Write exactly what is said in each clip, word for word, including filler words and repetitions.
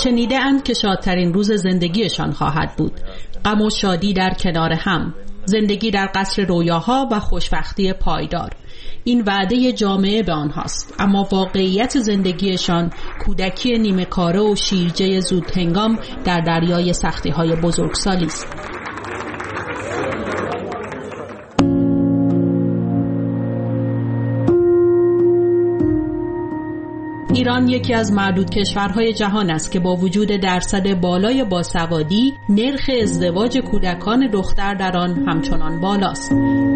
شنیده‌اند که شادترین روز زندگیشان خواهد بود. غم و شادی در کنار هم، زندگی در قصر رویاها و خوشبختی پایدار. این وعده جامعه به آنهاست، اما واقعیت زندگیشان کودکی نیمه کاره و شیرجه زودهنگام در دریای سختی‌های بزرگسالی است. ایران یکی از معدود کشورهای جهان است که با وجود درصد بالای باسوادی، نرخ ازدواج کودکان دختر در آن همچنان بالاست.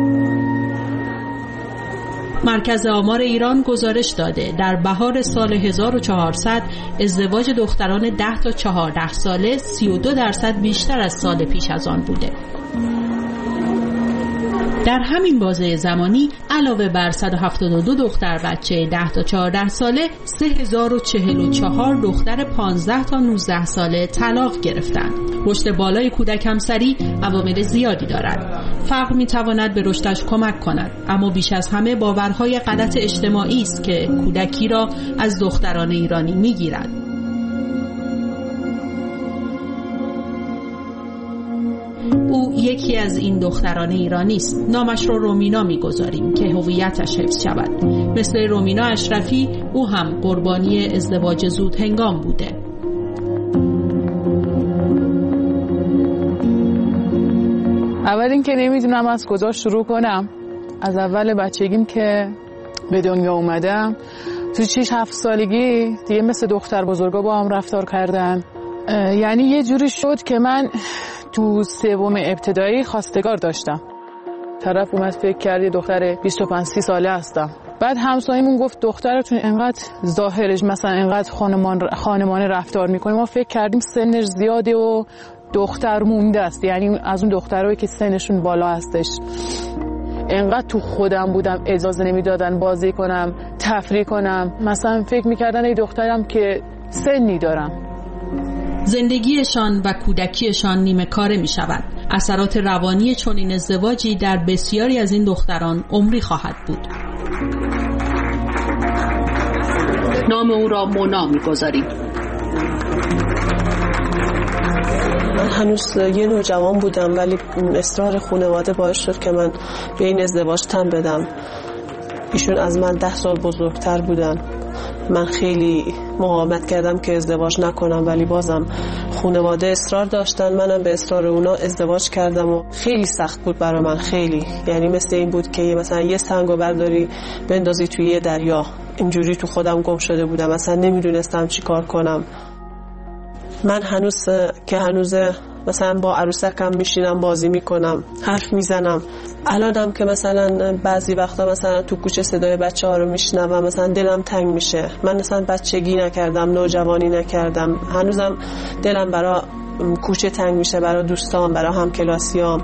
مرکز آمار ایران گزارش داده در بهار سال هزار و چهارصد ازدواج دختران ده تا چهارده ساله سی و دو درصد بیشتر از سال پیش از آن بوده. در همین بازه زمانی علاوه بر صد و هفتاد و دو دختر بچه ده تا چهارده ساله سه هزار و چهل و چهار دختر پانزده تا نوزده ساله طلاق گرفتند. رشد بالای کودک همسری عوامل زیادی دارد. فقر میتواند به رشدش کمک کند، اما بیش از همه باورهای غلط اجتماعی است که کودکی را از دختران ایرانی میگیرد. او یکی از این دختران ایرانی است. نامش را رومینا می‌گذاریم که هویتش حفظ شود. مثل رومینا اشرفی او هم قربانی ازدواج زود هنگام بوده. اول این که نمیدونم از کجا شروع کنم. از اول بچگیم که به دنیا اومدم، تو شش هفت سالگی دیگه مثل دختر بزرگا با هم رفتار کردن. یعنی یه جوری شد که من تو سوم ابتدایی خواستگار داشتم. طرف اومد فکر کرد یه دختر بیست و پنج سی ساله هستم. بعد همسایمون گفت دخترتون انقدر ظاهرش مثلا انقدر خانمان خانمانه رفتار میکنه. ما فکر کردیم سنش زیاده و دختر مونده است، یعنی از اون دخترایی که سنشون بالا هستش. انقدر تو خودم بودم اجازه نمیدادن بازی کنم، تفریح کنم. مثلا فکر میکردن ای دخترم که سنی دارم. زندگیشان و کودکیشان نیمه کاره می شود. اثرات روانی چنین ازدواجی در بسیاری از این دختران عمری خواهد بود. نام او را مونا می گذاریم. من هنوز یه نوجوان بودم، ولی اصرار خانواده باعث شد که من به این ازدواج تن بدم. ایشون از من ده سال بزرگتر بودن. من خیلی مقاومت کردم که ازدواج نکنم، ولی بازم خانواده اصرار داشتن. منم به اصرار اونا ازدواج کردم و خیلی سخت بود برای من. خیلی، یعنی مثل این بود که مثلا یه سنگو برداری بندازی توی یه دریا. اینجوری تو خودم گم شده بودم، مثلا نمیدونستم چی کار کنم. من هنوز که هنوز مثلا با عروسکم میشینم بازی میکنم، حرف میزنم. الانم که مثلا بعضی وقتا مثلا تو کوچه صدای بچه ها رو میشنوم، مثلا دلم تنگ میشه. من مثلا بچگی نکردم، نوجوانی نکردم، هنوزم دلم برای کوچه تنگ میشه، برای دوستان، برای همکلاسیام.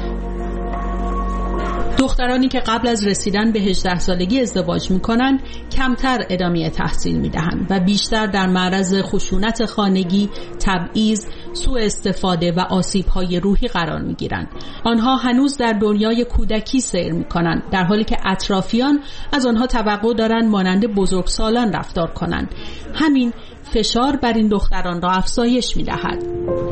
دخترانی که قبل از رسیدن به هجده سالگی ازدواج میکنن کمتر ادامه تحصیل میدهند و بیشتر در معرض خشونت خانگی، تبعیض، سوء استفاده و آسیب‌های روحی قرار میگیرند. آنها هنوز در دنیای کودکی سیر میکنند، در حالی که اطرافیان از آنها توقع دارند مانند بزرگسالان رفتار کنند. همین فشار بر این دختران را افزایش میدهد.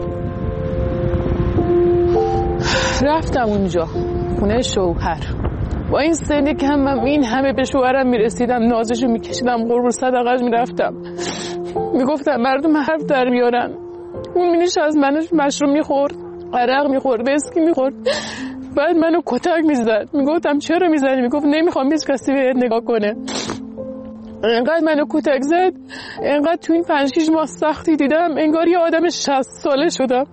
رفتم اونجا خونه شوهر، با این سنی که هم این همه به شوهرم میرسیدم، نازشو میکشیدم، قربون صدقه‌اش میرفتم، میگفتم مردم حرف در میارن. اون مینش از منش مشروب میخورد، عرق میخورد، ویسکی میخورد، بعد منو کتک میزد. میگفتم چرا میزنی؟ میگفت نمیخوام هیچ کسی بهت نگاه کنه. انقدر منو کتک زد، انقدر تو این پنج شیش ماه سختی دیدم، انگار یه آدم شصت ساله شدم.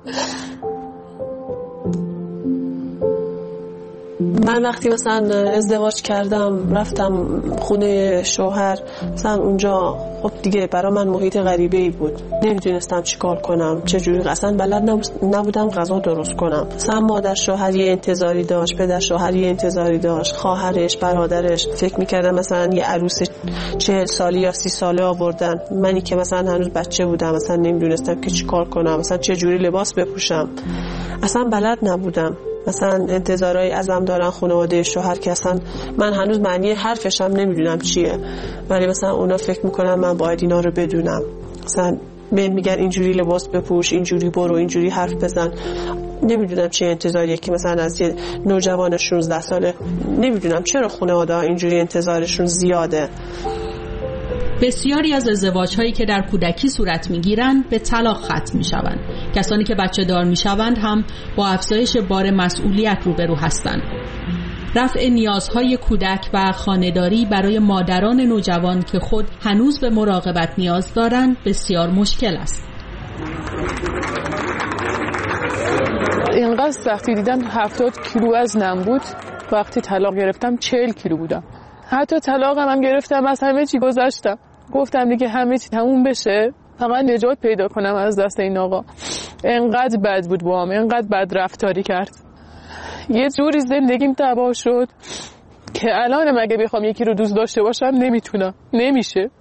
من وقتی مثلا ازدواج کردم رفتم خونه شوهر، مثلا اونجا خب دیگه برای من محیط غریبه‌ای بود. نمیدونستم چی کار کنم، چجوری، اصلا بلد نبودم غذا درست کنم. مثلا مادر شوهر یه انتظاری داشت، پدر شوهر یه انتظاری داشت، خواهرش، برادرش. فکر میکردم مثلا یه عروس چهل ساله یا سی ساله آوردن، منی که مثلا هنوز بچه بودم، مثلا نمیدونستم که چی کار کنم، مثلا چجوری لباس بپوشم، اصلا بلد نبودم. مثلا انتظارای ازم دارن خانواده شوهر که اصلا من هنوز معنی حرفشم نمیدونم چیه، ولی مثلا اونا فکر میکنن من باید اینا رو بدونم. مثلا میگن اینجوری لباس بپوش، اینجوری برو، اینجوری حرف بزن. نمیدونم چه انتظاریه که مثلا از یه نوجوان شانزده ساله، نمیدونم چرا خانواده ها اینجوری انتظارشون زیاده. بسیاری از ازدواج‌هایی که در کودکی صورت می‌گیرند به طلاق ختم می‌شوند. کسانی که بچه دار می‌شوند هم با افزایش بار مسئولیت روبرو هستند. رفع نیازهای کودک و خانه‌داری برای مادران نوجوان که خود هنوز به مراقبت نیاز دارند بسیار مشکل است. اینقدر سختی دیدم. هفتاد کیلو وزنم بود، وقتی طلاق گرفتم چهل کیلو بودم. حتی طلاقم هم گرفتم، از همه چی گذشتم، گفتم دیگه همه چی تموم بشه، فقط نجات پیدا کنم از دست این آقا. اینقدر بد بود با هم، اینقدر بد رفتاری کرد، یه جوری زندگیم تباه شد که الان مگه بخوام یکی رو دوست داشته باشم نمیتونم، نمیشه.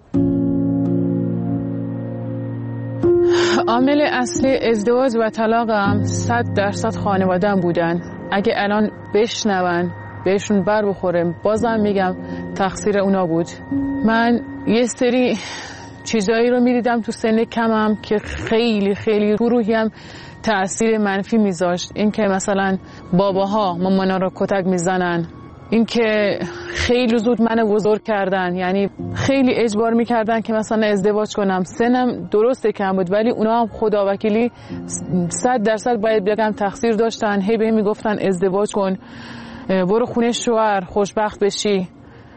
عامل اصلی ازدواج و طلاقم صد درصد خانواده‌ام بودن. اگه الان بشنون بهشون بر بخوره، بازم میگم تقصیر اونا بود. من یه سری چیزایی رو میدیدم تو سن کمم که خیلی خیلی رو روحیم تأثیر منفی میذاشت. این که مثلا باباها مامانا رو کتک میزنن، این که خیلی زود منو بزرگ کردن، یعنی خیلی اجبار میکردن که مثلا ازدواج کنم. سنم درسته کم بود ولی اونا هم خدا وکیلی صد درصد باید بگم تقصیر داشتن. هی بهم میگفتن ازدواج کن، برو خونه شوهر، خوشبخت بشی.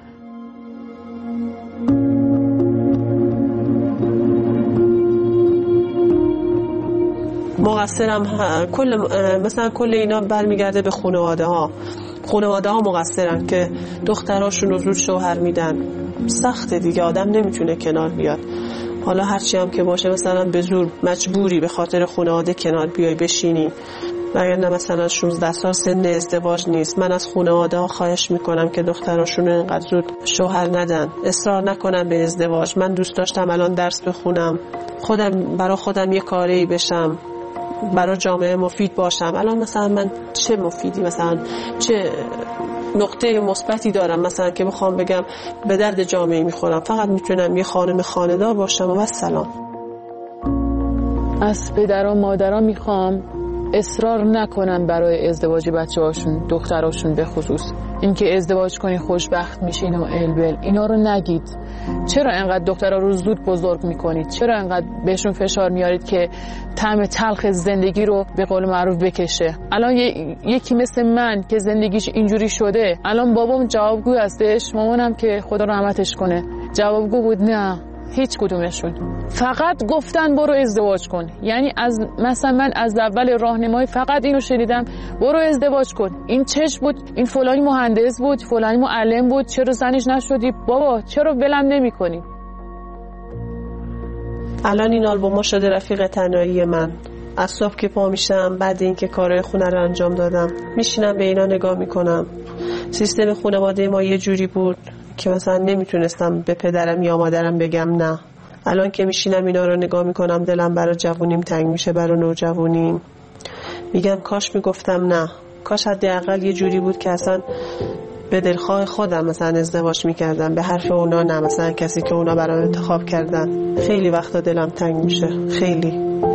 مقصرم کل مثلا کل اینا برمیگرده به خانواده ها. خانواده ها مقصرن که دختراشون رو زود شوهر میدن. سخته دیگه، آدم نمیتونه کنار بیاد. حالا هرچی هم که باشه مثلا به زور مجبوری به خاطر خانواده کنار بیای بشینی، وگرنه مثلا شانزده سال سن ازدواج نیست. من از خانواده ها خواهش میکنم که دختراشون رو اینقدر زود شوهر ندن، اصرار نکنن به ازدواج. من دوست داشتم الان درس بخونم، خودم برای خودم یه کاری بشم، برای جامعه مفید باشم. الان مثلا من چه مفیدی، مثلا چه نقطه مثبتی دارم مثلا که بخوام بگم به درد جامعه میخورم؟ فقط میتونم یه خانم خانه‌دار باشم و سلام. از پدران مادران میخوام اصرار نکنن برای ازدواج بچه‌هاشون، دختراشون به خصوص. اینکه ازدواج کنی خوشبخت میشین و البل، اینا رو نگید. چرا انقدر دخترها رو زود بزرگ میکنید؟ چرا انقدر بهشون فشار میارید که طعم تلخ زندگی رو به قول معروف بکشه؟ الان یکی مثل من که زندگیش اینجوری شده، الان بابام جوابگو هستش، مامانم که خدا رحمتش کنه جوابگو بود. نه، هیچ کدومشون. فقط گفتن برو ازدواج کن. یعنی از مثلا من از اول راهنمایی فقط اینو شنیدم، برو ازدواج کن. این چش بود، این فلانی مهندس بود، فلانی معلم بود، چرا زنش نشدی؟ بابا چرا ولم نمی‌کنی؟ الان این آلبوم شده رفیق تنهایی من. از صبح که پا میشم بعد اینکه کارهای خونه رو انجام دادم میشینم به اینا نگاه میکنم. سیستم خانواده ما یه جوری بود که مثلا نمیتونستم به پدرم یا مادرم بگم نه. الان که میشینم اینا رو نگاه میکنم دلم برای جوونیم تنگ میشه، برای نوجوانیم. میگم کاش میگفتم نه، کاش حداقل یه جوری بود که اصلا به دلخواه خودم مثلا ازدواج میکردم، به حرف اونا نه، مثلا کسی که اونا برام انتخاب کردن. خیلی وقتا دلم تنگ میشه، خیلی.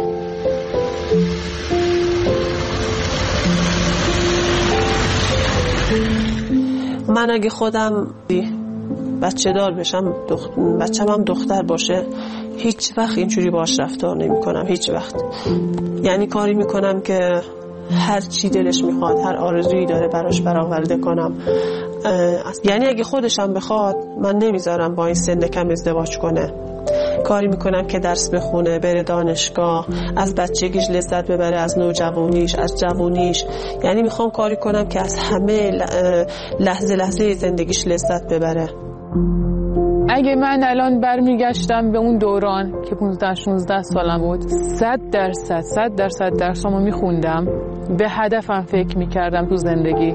من اگه خودم بچه دار بشم، دخ... بچه‌م هم دختر باشه، هیچ وقت اینجوری باش رفتار نمی کنم، هیچ وقت. یعنی کاری میکنم که هر چی دلش میخواد، هر آرزویی داره براش برآورده کنم. یعنی اگه خودشم بخواد من نمیذارم با این سن کم ازدواج کنه. کاری میکنم که درس بخونه، بره دانشگاه، از بچگیش لذت ببره، از نوجوانیش، از جوانیش. یعنی میخوام کاری کنم که از همه لحظه لحظه زندگیش لذت ببره. اگه من الان برمیگشتم به اون دوران که پانزده شانزده سالم بود، صد درصد صد درصد درسامو میخوندم، به هدفم فکر میکردم تو زندگی.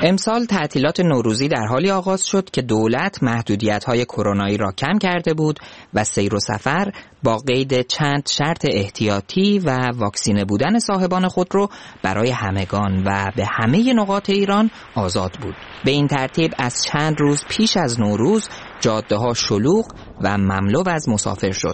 امسال تعطیلات نوروزی در حالی آغاز شد که دولت محدودیت‌های کرونایی را کم کرده بود و سیر و سفر با قید چند شرط احتیاطی و واکسینه بودن صاحبان خودرو برای همگان و به همه نقاط ایران آزاد بود. به این ترتیب از چند روز پیش از نوروز جاده‌ها شلوغ و مملو از مسافر شد.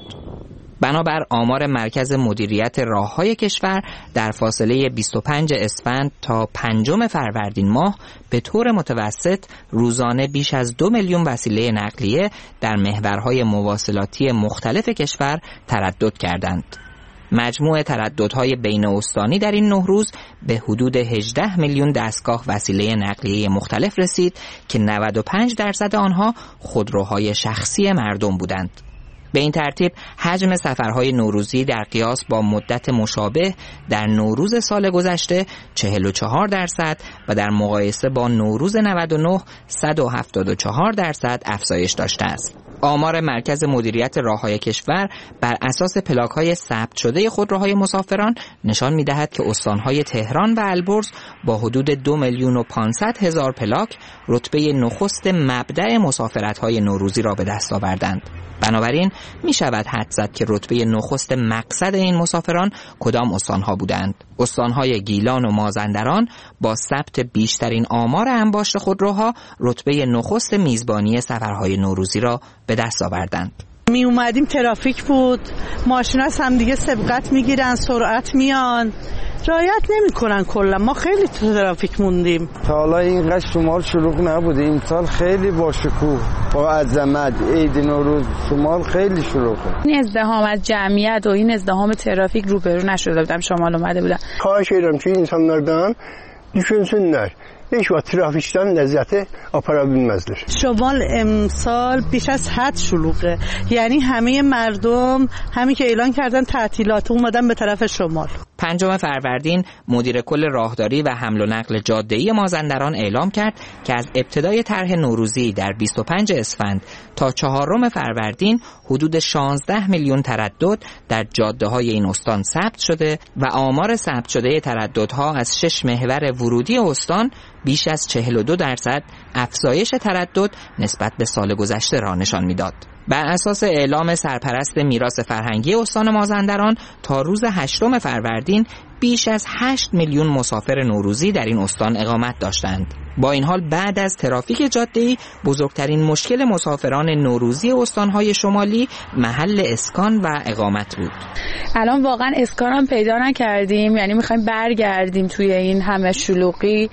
بنابر آمار مرکز مدیریت راههای کشور در فاصله بیست و پنج اسفند تا پنجم فروردین ماه به طور متوسط روزانه بیش از دو میلیون وسیله نقلیه در محورهای مواصلاتی مختلف کشور تردد کردند. مجموع ترددهای بین استانی در این نه روز به حدود هجده میلیون دستگاه وسیله نقلیه مختلف رسید که نود و پنج درصد آنها خودروهای شخصی مردم بودند. به این ترتیب حجم سفرهای نوروزی در قیاس با مدت مشابه در نوروز سال گذشته چهل و چهار درصد و در مقایسه با نوروز نود و نه صد و هفتاد و چهار درصد افزایش داشته است. آمار مرکز مدیریت راههای کشور بر اساس پلاک‌های ثبت شده خودروهای مسافران نشان می‌دهد که استان‌های تهران و البرز با حدود دو میلیون و پانصد هزار پلاک رتبه نخست مبدأ مسافرت‌های نوروزی را به دست آوردند. بنابراین می شود حد زد که رتبه نخست مقصد این مسافران کدام استانها بودند. استانهای گیلان و مازندران با ثبت بیشترین آمار انباشت خودروها رتبه نخست میزبانی سفرهای نوروزی را به دست آوردند. می اومدیم ترافیک بود، ماشینا هم دیگه سبقت میگیرن، سرعت میان، رعایت نمیکنن. کلا ما خیلی تو ترافیک موندیم. تا حالا اینقدر شمال شلوغ نبوده، این سال خیلی با شکوه با عظمت. عید نوروز شمال خیلی شلوغه. این ازدحام از جمعیت و این ازدحام ترافیک روبرو نشده بودم، شمال اومده بودم. خواهش ederim ki insanlardan düşünsünler. hiç وقت ترافیکتان لذت آپارا bilmezler. شمال امسال بیش از حد شلوغه، یعنی همه مردم همین که اعلان کردن تعطیلات اومدن به طرف شمال. پنجم فروردین مدیر کل راهداری و حمل و نقل جاده‌ای مازندران اعلام کرد که از ابتدای طرح نوروزی در بیست و پنج اسفند تا چهارم فروردین حدود شانزده میلیون تردد در جاده‌های این استان ثبت شده و آمار ثبت شده ترددها از شش محور ورودی استان بیش از چهل و دو درصد افزایش تردد نسبت به سال گذشته را نشان می‌داد. بر اساس اعلام سرپرست میراث فرهنگی استان مازندران تا روز هشتم فروردین بیش از هشت میلیون مسافر نوروزی در این استان اقامت داشتند. با این حال بعد از ترافیک جاده‌ای بزرگترین مشکل مسافران نوروزی استان‌های شمالی محل اسکان و اقامت بود. الان واقعا اسکان هم پیدا نکردیم، یعنی می‌خوایم برگردیم توی این همه شلوغی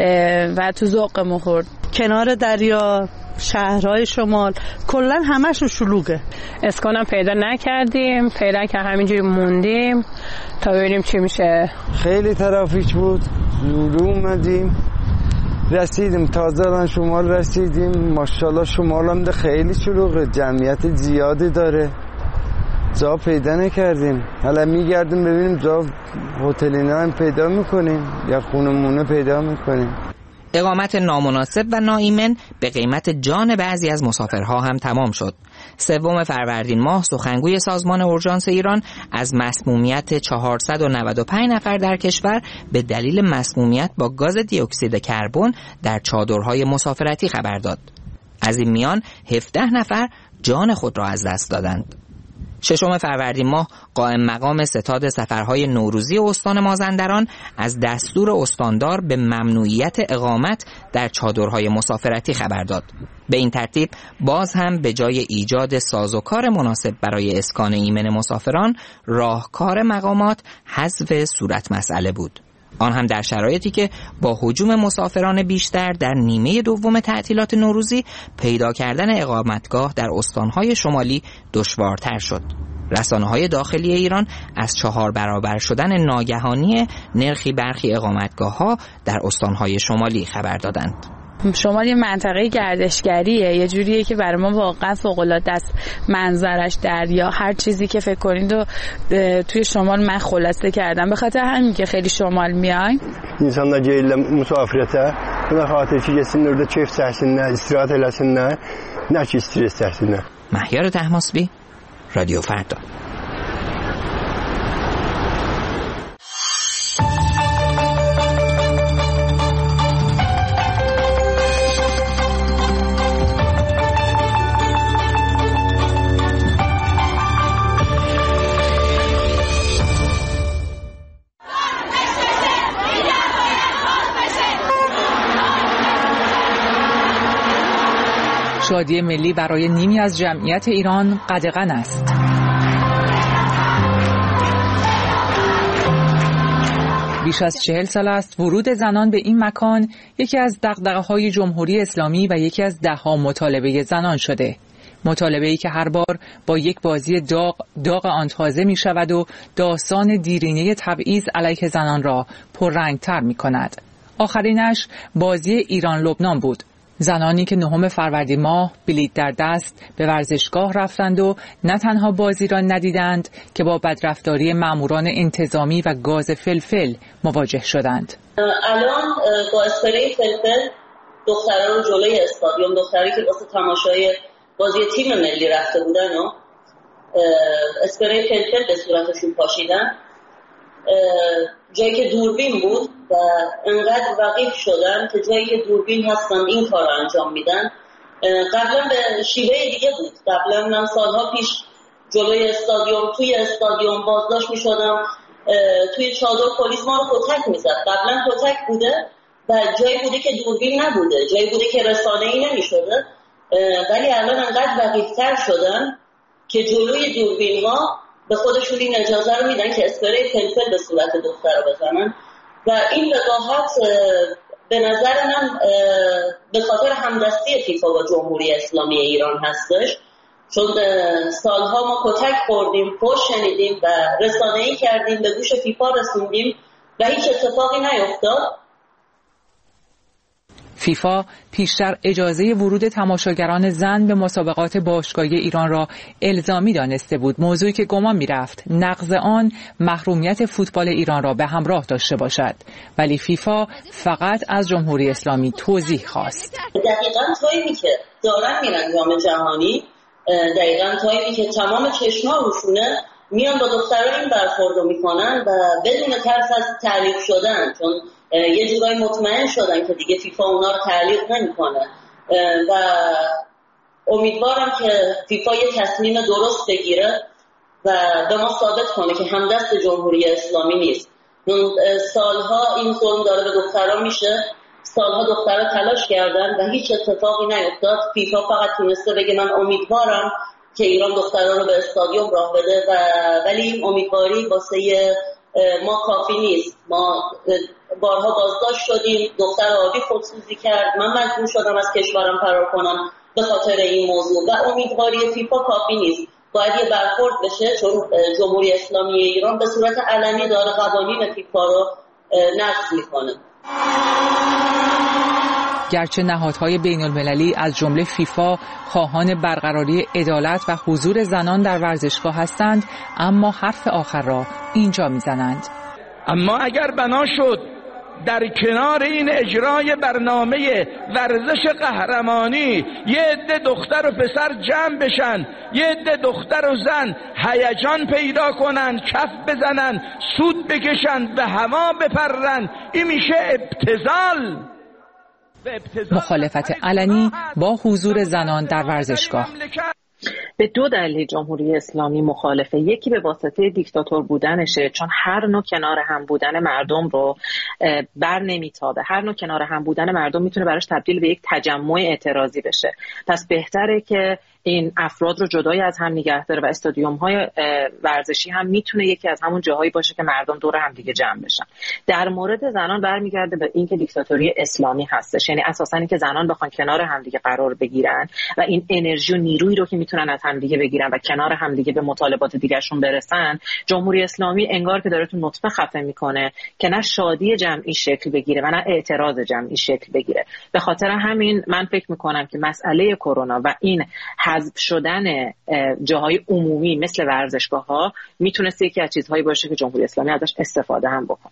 و تو ذوقمون خورد. کنار دریا، شهرهای شمال کلا همشون شلوغه. اسکانم پیدا نکردیم، پیدا که همینجوری موندیم تا ببینیم چی میشه. خیلی ترافیک بود، زود اومدیم رسیدیم، تازه الان شمال رسیدیم. ماشاءالله شمال هم ده خیلی شلوغه، جمعیت زیادی داره، جا پیدا نکردیم. حالا میگردیم ببینیم جا هتلینا هم پیدا میکنیم یا خونه مونه پیدا میکنیم. اقامت نامناسب و ناایمن به قیمت جان بعضی از مسافرها هم تمام شد. سوم فروردین ماه سخنگوی سازمان اورژانس ایران از مسمومیت چهارصد و نود و پنج نفر در کشور به دلیل مسمومیت با گاز دی اکسید کربن در چادرهای مسافرتی خبر داد. از این میان هفده نفر جان خود را از دست دادند. ششم فروردین ماه قائم مقام ستاد سفرهای نوروزی استان مازندران از دستور استاندار به ممنوعیت اقامت در چادرهای مسافرتی خبر داد. به این ترتیب باز هم به جای ایجاد سازوکار مناسب برای اسکان ایمن مسافران، راهکار مقامات حذف صورت مسئله بود. آن هم در شرایطی که با هجوم مسافران بیشتر در نیمه دوم تعطیلات نوروزی پیدا کردن اقامتگاه در استانهای شمالی دشوارتر شد. رسانه‌های داخلی ایران از چهار برابر شدن ناگهانی نرخی برخی اقامتگاه‌ها در استانهای شمالی خبر دادند. شمال یه منطقه گردشگریه، یه جوریه که برای ما واقعا فوق‌العاده است. منظرش، دریا، هر چیزی که فکر کنید و توی شمال من خلاصه کردم. به خاطر همین که خیلی شمال میایم insanlar gəlirlər müsafirətə, buna xatir ki, getsinlər orada keyf çəksinlər, istirahət eləsinlər, nə ki stres çəksinlər. مهیار طهماسبی، رادیو فردا. شادی ملی برای نیمی از جمعیت ایران قدغن است. بیش از چهل سال است ورود زنان به این مکان یکی از دغدغه‌های جمهوری اسلامی و یکی از ده‌ها مطالبه زنان شده. مطالبه‌ای که هر بار با یک بازی داغ داغ آن تازه می شود و داستان دیرینه تبعیض علیه زنان را پررنگ‌تر می کند. آخرینش بازی ایران لبنان بود. زنانی که نهم فروردین ماه بلیط در دست به ورزشگاه رفتند و نه تنها بازی را ندیدند که با بدرفتاری ماموران انتظامی و گاز فلفل مواجه شدند. الان با اسپری فلفل دختران رو جلوی استادیوم، دختری که واسه تماشای بازی تیم ملی رفته بودن و اسپری فلفل به صورتشون پاشیدن، جایی که دوربین بود و انقدر وقیف شدن که جایی که دوربین هستن این کار رو انجام میدن. قبلا به شیوه دیگه بود. قبلا من سالها پیش جلوی استادیوم، توی استادیوم بازداشت میشدم، توی چادر پلیس ما رو کتک میزد. قبلا کتک بوده و جایی بوده که دوربین نبوده، جایی بوده که رسانه‌ای نمیشده، ولی الان انقدر وقیفتر شدن که جلوی دوربین ها به خودشون این اجازه رو میدن که اسپری فلفل به صورت دختر رو بزنن و این وقاحت به نظر من به خاطر همدستی فیفا و جمهوری اسلامی ایران هستش، چون سالها ما کتک خوردیم، فحش شنیدیم و رسانه‌ای کردیم، به گوش فیفا رسوندیم و هیچ اتفاقی نیفتاد. فیفا پیشتر اجازه ورود تماشاگران زن به مسابقات باشگاهی ایران را الزامی دانسته بود، موضوعی که گمان می‌رفت نقض آن محرومیت فوتبال ایران را به همراه داشته باشد، ولی فیفا فقط از جمهوری اسلامی توضیح خواست. دقیقاً تایمی که دارن میرن جام جهانی، دقیقاً تایمی که تمام چشم‌ها روشونه، میان با دخترها این برخوردو میکنن و بدون ترس از تعلیق شدن، چون یه جورایی مطمئن شدن که دیگه فیفا اونا رو تعلیق نمیکنه و امیدوارم که فیفا یه تصمیم درست بگیره و به ما ثابت کنه که همدست جمهوری اسلامی نیست. سالها این ظلم داره به دخترها میشه، سالها دخترها تلاش کردن و هیچ اتفاقی نیفتاد. فیفا فقط تونسته بگه من امیدوارم که ایران دخترها رو به استادیوم راه بده و ولی این امیدواری واسه ما کافی نیست. ما بارها بازداشت شدیم، دختر آبی خودسوزی کرد، من مجبور شدم از کشورم فرار کنم به خاطر این موضوع و امیدواری فیفا کافی نیست. باید یه برخورد بشه، چون جمهوری اسلامی ایران به صورت علنی داره قوانین فیفا رو نقض میکنه. گرچه نهادهای بین المللی از جمله فیفا خواهان برقراری عدالت و حضور زنان در ورزشگاه هستند، اما حرف آخر را اینجا میزنند. اما اگر بنا شد در کنار این اجرای برنامه ورزش قهرمانی یه عده دختر و پسر جمع بشن، یه عده دختر و زن هیجان پیدا کنن، کف بزنن، سود بکشن، به هوا بپرن، این میشه ابتذال. مخالفت علنی با حضور زنان در ورزشگاه. به دو دلیل جمهوری اسلامی مخالفه. یکی به واسطه دیکتاتور بودنشه، چون هر نوع کنار هم بودن مردم رو بر نمیتابه. هر نوع کنار هم بودن مردم میتونه براش تبدیل به یک تجمع اعتراضی بشه. پس بهتره که این افراد رو جدای از هم نگه داره و استادیوم های ورزشی هم میتونه یکی از همون جاهایی باشه که مردم دور هم دیگه جمع بشن. در مورد زنان برمیگرده به این که دیکتاتوری اسلامی هستش، یعنی اساساً که زنان بخوان کنار هم دیگه قرار بگیرن و این انرژی و نیرویی رو که میتونن از هم دیگه بگیرن و کنار هم دیگه به مطالبات دیگه‌شون برسن، جمهوری اسلامی انگار که داره تو نطفه خفه میکنه که نه شادی جمعی شکل بگیره و نه اعتراض جمعی شکل بگیره. به خاطر همین من فکر میکنم که مسئله کرونا و این حذف شدن جاهای عمومی مثل ورزشگاه‌ها میتونست یکی از چیزهایی باشه که جمهوری اسلامی ازش استفاده هم بکنه.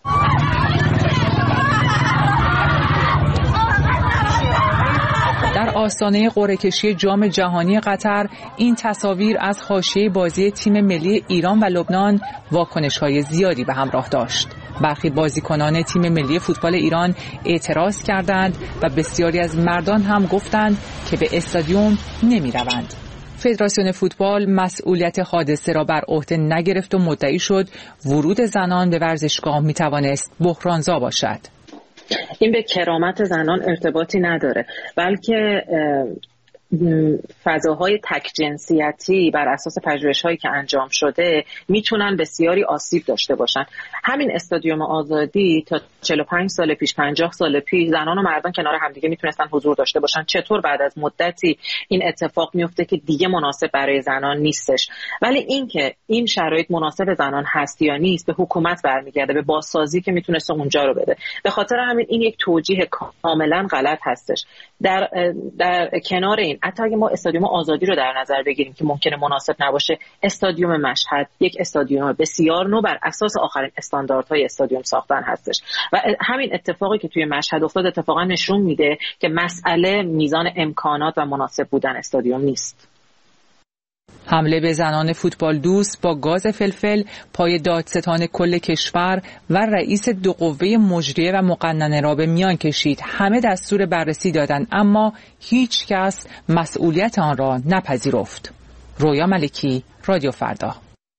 در آستانه قرعه کشی جام جهانی قطر این تصاویر از حاشیه بازی تیم ملی ایران و لبنان واکنش‌های زیادی به همراه داشت. برخی بازیکنان تیم ملی فوتبال ایران اعتراض کردند و بسیاری از مردان هم گفتند که به استادیوم نمی‌روند. فدراسیون فوتبال مسئولیت حادثه را بر عهده نگرفت و مدعی شد ورود زنان به ورزشگاه می‌توانست بحرانزا باشد. این به کرامت زنان ارتباطی نداره، بلکه فضاهای تک جنسیتی بر اساس پژوهش‌هایی که انجام شده میتونن بسیاری آسیب داشته باشن. همین استادیوم آزادی تا چهل و پنج سال پیش، پنجاه سال پیش زنان و مردان کنار همدیگه میتونستن حضور داشته باشن. چطور بعد از مدتی این اتفاق میفته که دیگه مناسب برای زنان نیستش؟ ولی این که این شرایط مناسب زنان هست یا نیست به حکومت برمیگرده، به بازسازی که میتونسته اونجا رو بده. به خاطر همین این یک توجیه کاملا غلط هستش. در در کنار این، حتی اگه ما استادیوم آزادی رو در نظر بگیریم که ممکنه مناسب نباشه، استادیوم مشهد یک استادیوم بسیار نو بر اساس آخرین استانداردهای استادیوم ساختن هستش و همین اتفاقی که توی مشهد افتاد اتفاقا نشون میده که مسئله میزان امکانات و مناسب بودن استادیوم نیست. حمله به زنان فوتبال دوست با گاز فلفل پای دادستان کل کشور و رئیس دو قوه مجریه و مقننه را به میان کشید. همه دستور بررسی دادند اما هیچ کس مسئولیت آن را نپذیرفت. رویا ملکی، رادیو فردا.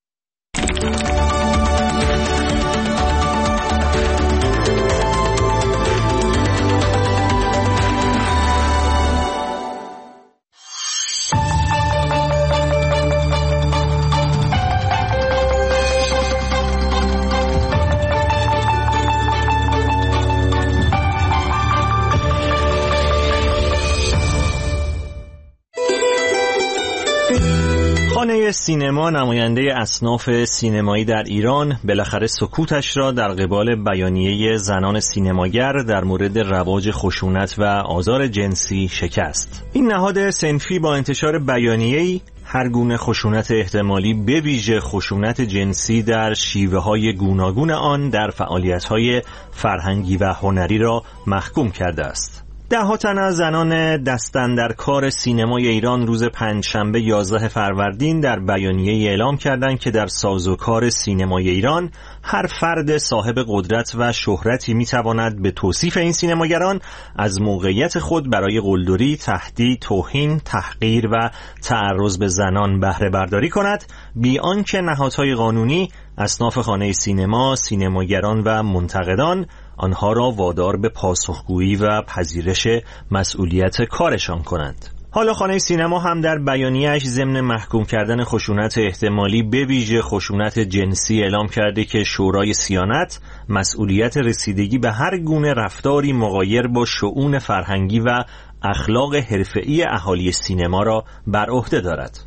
خانه سینما، نماینده اصناف سینمایی در ایران، بالاخره سکوتش را در قبال بیانیه زنان سینماگر در مورد رواج خشونت و آزار جنسی شکست. این نهاد صنفی با انتشار بیانیه‌ای هر گونه خشونت احتمالی به ویژه خشونت جنسی در شیوه‌های گوناگون آن در فعالیت‌های فرهنگی و هنری را محکوم کرده است. ده ها تن از زنان دست‌اندرکار سینمای ایران روز پنجشنبه یازده فروردین در بیانیه اعلام کردند که در سازوکار سینمای ایران هر فرد صاحب قدرت و شهرتی میتواند به توصیف این سینماگران از موقعیت خود برای قلدری، تهدید، توهین، تحقیر و تعرض به زنان بهره برداری کند، بی آنکه نهادهای قانونی، اصناف خانه سینما، سینماگران و منتقدان آنها را وادار به پاسخگویی و پذیرش مسئولیت کارشان کنند. حالا خانه سینما هم در بیانیه‌اش ضمن محکوم کردن خشونت احتمالی به ویژه خشونت جنسی اعلام کرده که شورای صیانت مسئولیت رسیدگی به هر گونه رفتاری مغایر با شؤون فرهنگی و اخلاق حرفه‌ای اهالی سینما را بر عهده دارد.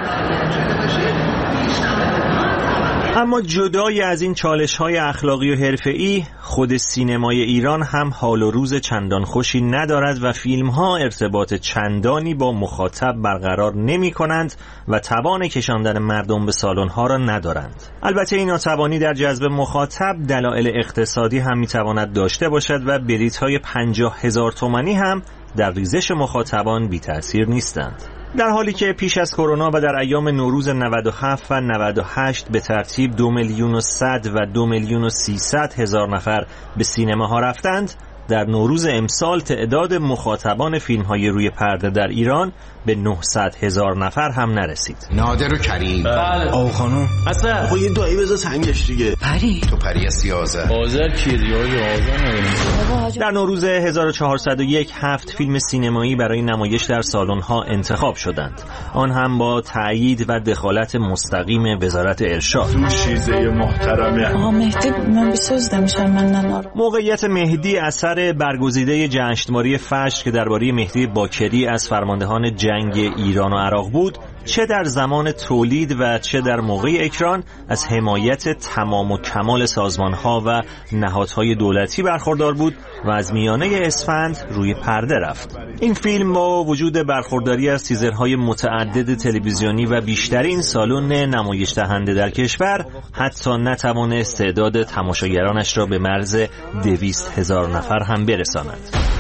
اما جدای از این چالش‌های اخلاقی و حرفه‌ای، خود سینمای ایران هم حال و روز چندان خوشی ندارد و فیلم‌ها ارتباط چندانی با مخاطب برقرار نمی‌کنند و توان کشاندن مردم به سالن‌ها را ندارند. البته این ناتوانی در جذب مخاطب دلایل اقتصادی هم می‌تواند داشته باشد و بلیط‌های پنجاه هزار تومانی هم در ریزش مخاطبان بی‌تأثیر نیستند. در حالی که پیش از کرونا و در ایام نوروز نود و هفت و نود و هشت به ترتیب دو میلیون و صد و دو میلیون و سیصد هزار نفر به سینماها رفتند، در نوروز امسال تعداد مخاطبان فیلم‌های روی پرده در ایران به نهصد هزار نفر هم نرسید. نادر و کریم. بله. آقا خانم. اصلا خب یه دعایی بذار سنگش دیگه. پری. تو پری سیازه. آذر کیه دیگه؟ آذر. در نوروز هزار و چهارصد و یک هفت فیلم سینمایی برای نمایش در سالن‌ها انتخاب شدند. آن هم با تأیید و دخالت مستقیم وزارت ارشاد. تو شیزه محترمه. آقا مهدی من بیست میشم من ننارم. موقعیت مهدی اثر برگزیده جشنواره فجر که درباره مهدی باکری از فرماندهان جنگ ایران و عراق بود، چه در زمان تولید و چه در موقع اکران از حمایت تمام و کمال سازمان‌ها و نهادهای دولتی برخوردار بود و از میانه اسفند روی پرده رفت. این فیلم با وجود برخورداری از تیزرهای متعدد تلویزیونی و بیشترین سالن نمایش دهنده در کشور حتی نتوانست تعداد تماشاگرانش را به مرز دویست هزار نفر هم برساند.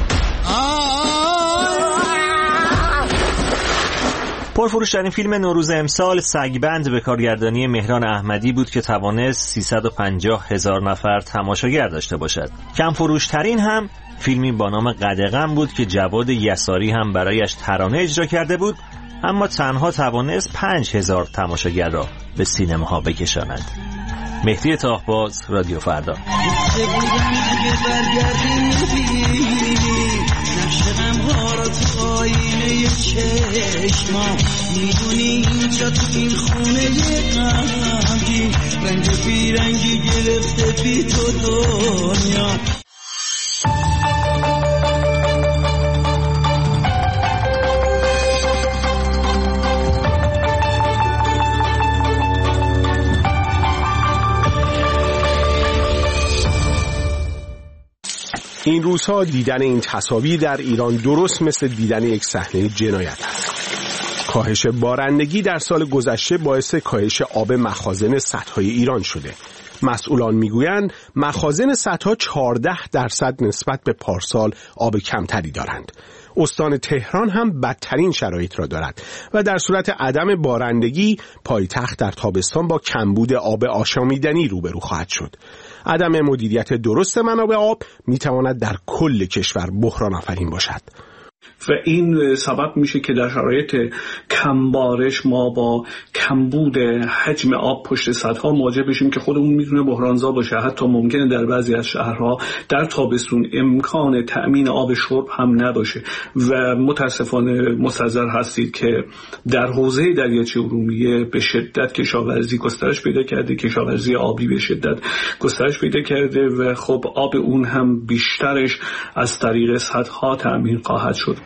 پرفروش‌ترین فیلم نوروز امسال سگبند به کارگردانی مهران احمدی بود که توانست سیصد و پنجاه هزار نفر تماشاگر داشته باشد. کم فروش‌ترین هم فیلمی با نام قدغن بود که جواد یساری هم برایش ترانه اجرا کرده بود، اما تنها توانست پنج هزار تماشاگر را به سینماها بکشاند. مهدی تاهباز، رادیو فردا. ها را تو آینه چشما میدونی اینجا تو این خونه غمگین رنگ بیرنگی گرفته بی تو دنیا. این روزها دیدن این تصاویر در ایران درست مثل دیدن یک صحنه جنایت است. کاهش بارندگی در سال گذشته باعث کاهش آب مخازن سدهای ایران شده. مسئولان میگویند مخازن سدها چهارده درصد نسبت به پارسال آب کمتری دارند. استان تهران هم بدترین شرایط را دارد و در صورت عدم بارندگی پایتخت در تابستان با کمبود آب آشامیدنی روبرو خواهد شد. عدم مدیریت درست منابع آب میتواند در کل کشور بحران آفرین باشد. و این سبب میشه که در شرایط کمبارش ما با کمبود حجم آب پشت سدها مواجه بشیم که خودمون میتونه بحرانزا باشه. حتی ممکنه در بعضی از شهرها در تابستون امکان تأمین آب شرب هم نباشه و متاسفانه مستحضر هستید که در حوزه دریاچه ارومیه به شدت کشاورزی گسترش پیدا کرده، کشاورزی آبی به شدت گسترش پیدا کرده و خب آب اون هم بیشترش از طریق سدها تأمین خواهد شد.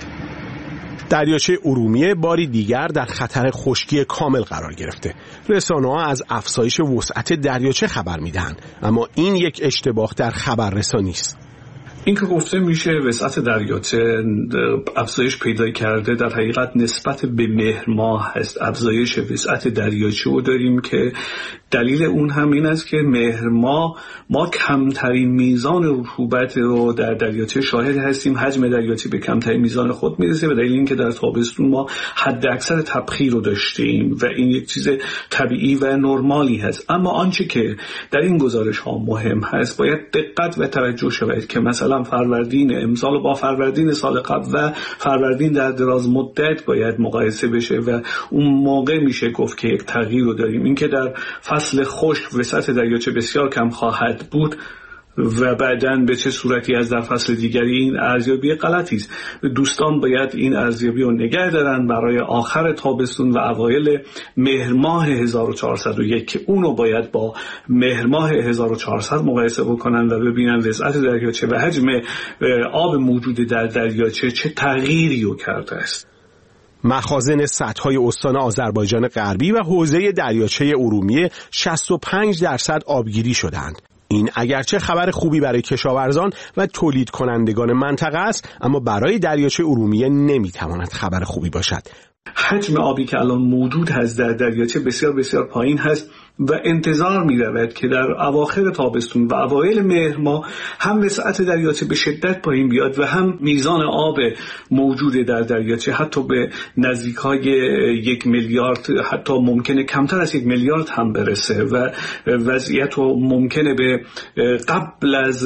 دریاچه ارومیه باری دیگر در خطر خشکی کامل قرار گرفته. رسانه‌ها از افزایش وسعت دریاچه خبر میدهند، اما این یک اشتباه در خبررسانی است. این که گفته میشه وسعت دریاچه افزایش پیدا کرده، در حقیقت نسبت به مهر ماه هست افزایش وسعت دریاچه رو داریم که دلیل اون هم این است که مهر ماه ما کمترین میزان رطوبت رو در دریاچه شاهد هستیم. حجم دریاچه به کمترین میزان خود میرسه و دلیل این که در تابستون ما حد اکثر تبخیر رو داشتیم و این یک چیز طبیعی و نرمالی هست. اما آنچه که در این گزارش ها مهم هست باید دقت و توجه شود که مثلا فروردین امسال با فروردین سال قبل و فروردین در دراز مدت باید مقایسه بشه و اون موقع میشه گفت که یک تغییر رو داریم. این که در فصل خشک وسعت دریاچه بسیار کم خواهد بود و بعداً به چه صورتی از در فصل دیگری، این ارزیابی غلطی است. دوستان باید این ارزیابی رو نگه دارن برای آخر تابستون و اوایل مهر ماه هزار و چهارصد و یک که اونو باید با مهر ماه هزار و چهارصد مقایسه بکنن و ببینن وسعت دریاچه و حجم آب موجود در دریاچه چه تغییری رو کرده است. مخازن سدهای استان آذربایجان غربی و حوزه دریاچه ارومیه شصت و پنج درصد آبگیری شدند. این اگرچه خبر خوبی برای کشاورزان و تولید کنندگان منطقه است، اما برای دریاچه ارومیه نمیتواند خبر خوبی باشد. حجم آبی که الان موجود هست در دریاچه بسیار بسیار پایین هست و انتظار می رود که در اواخر تابستون و اوایل مهر ماه هم وسعت دریاچه به شدت پایین بیاد و هم میزان آب موجود در دریاچه حتی به نزدیکای یک میلیارد، حتی ممکنه کمتر از یک میلیارد هم برسه و وضعیت رو ممکنه به قبل از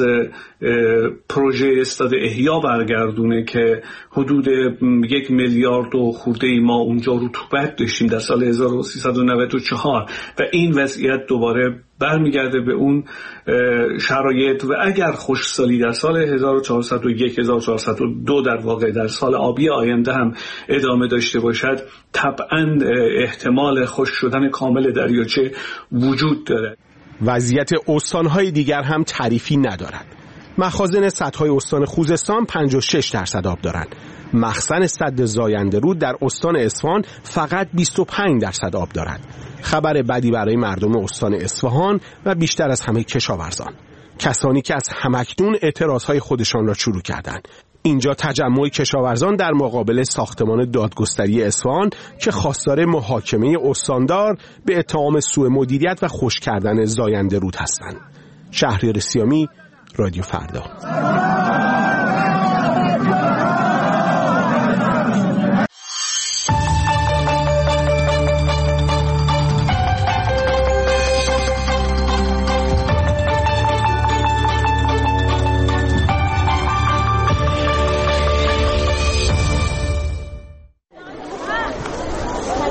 پروژه استاد احیا برگردونه که حدود یک میلیارد و خورده ای ما اونجا رطوبت داشتیم در سال هزار و سیصد و نود و چهار و این وضعیت دوباره برمیگرده به اون شرایط و اگر خشکسالی در سال هزار و چهارصد و یک هزار و چهارصد و دو در واقع در سال آبی آینده هم ادامه داشته باشد، طبعا احتمال خشک شدن کامل دریاچه وجود داره. وضعیت استانهای دیگر هم تعریفی ندارد. مخازن سدهای استان خوزستان پنجاه و شش درصد آب دارند. مخزن سد زاینده رود در استان اصفهان فقط بیست و پنج درصد آب دارد. خبر بدی برای مردم استان اصفهان و بیشتر از همه کشاورزان، کسانی که از همکنون اعتراضهای خودشان را شروع کردند. اینجا تجمع کشاورزان در مقابل ساختمان دادگستری اصفهان که خواستار محاکمه استاندار به اتهام سوء مدیریت و خشک کردن زاینده رود هستند. شهریار سیامی، رادیو فردا.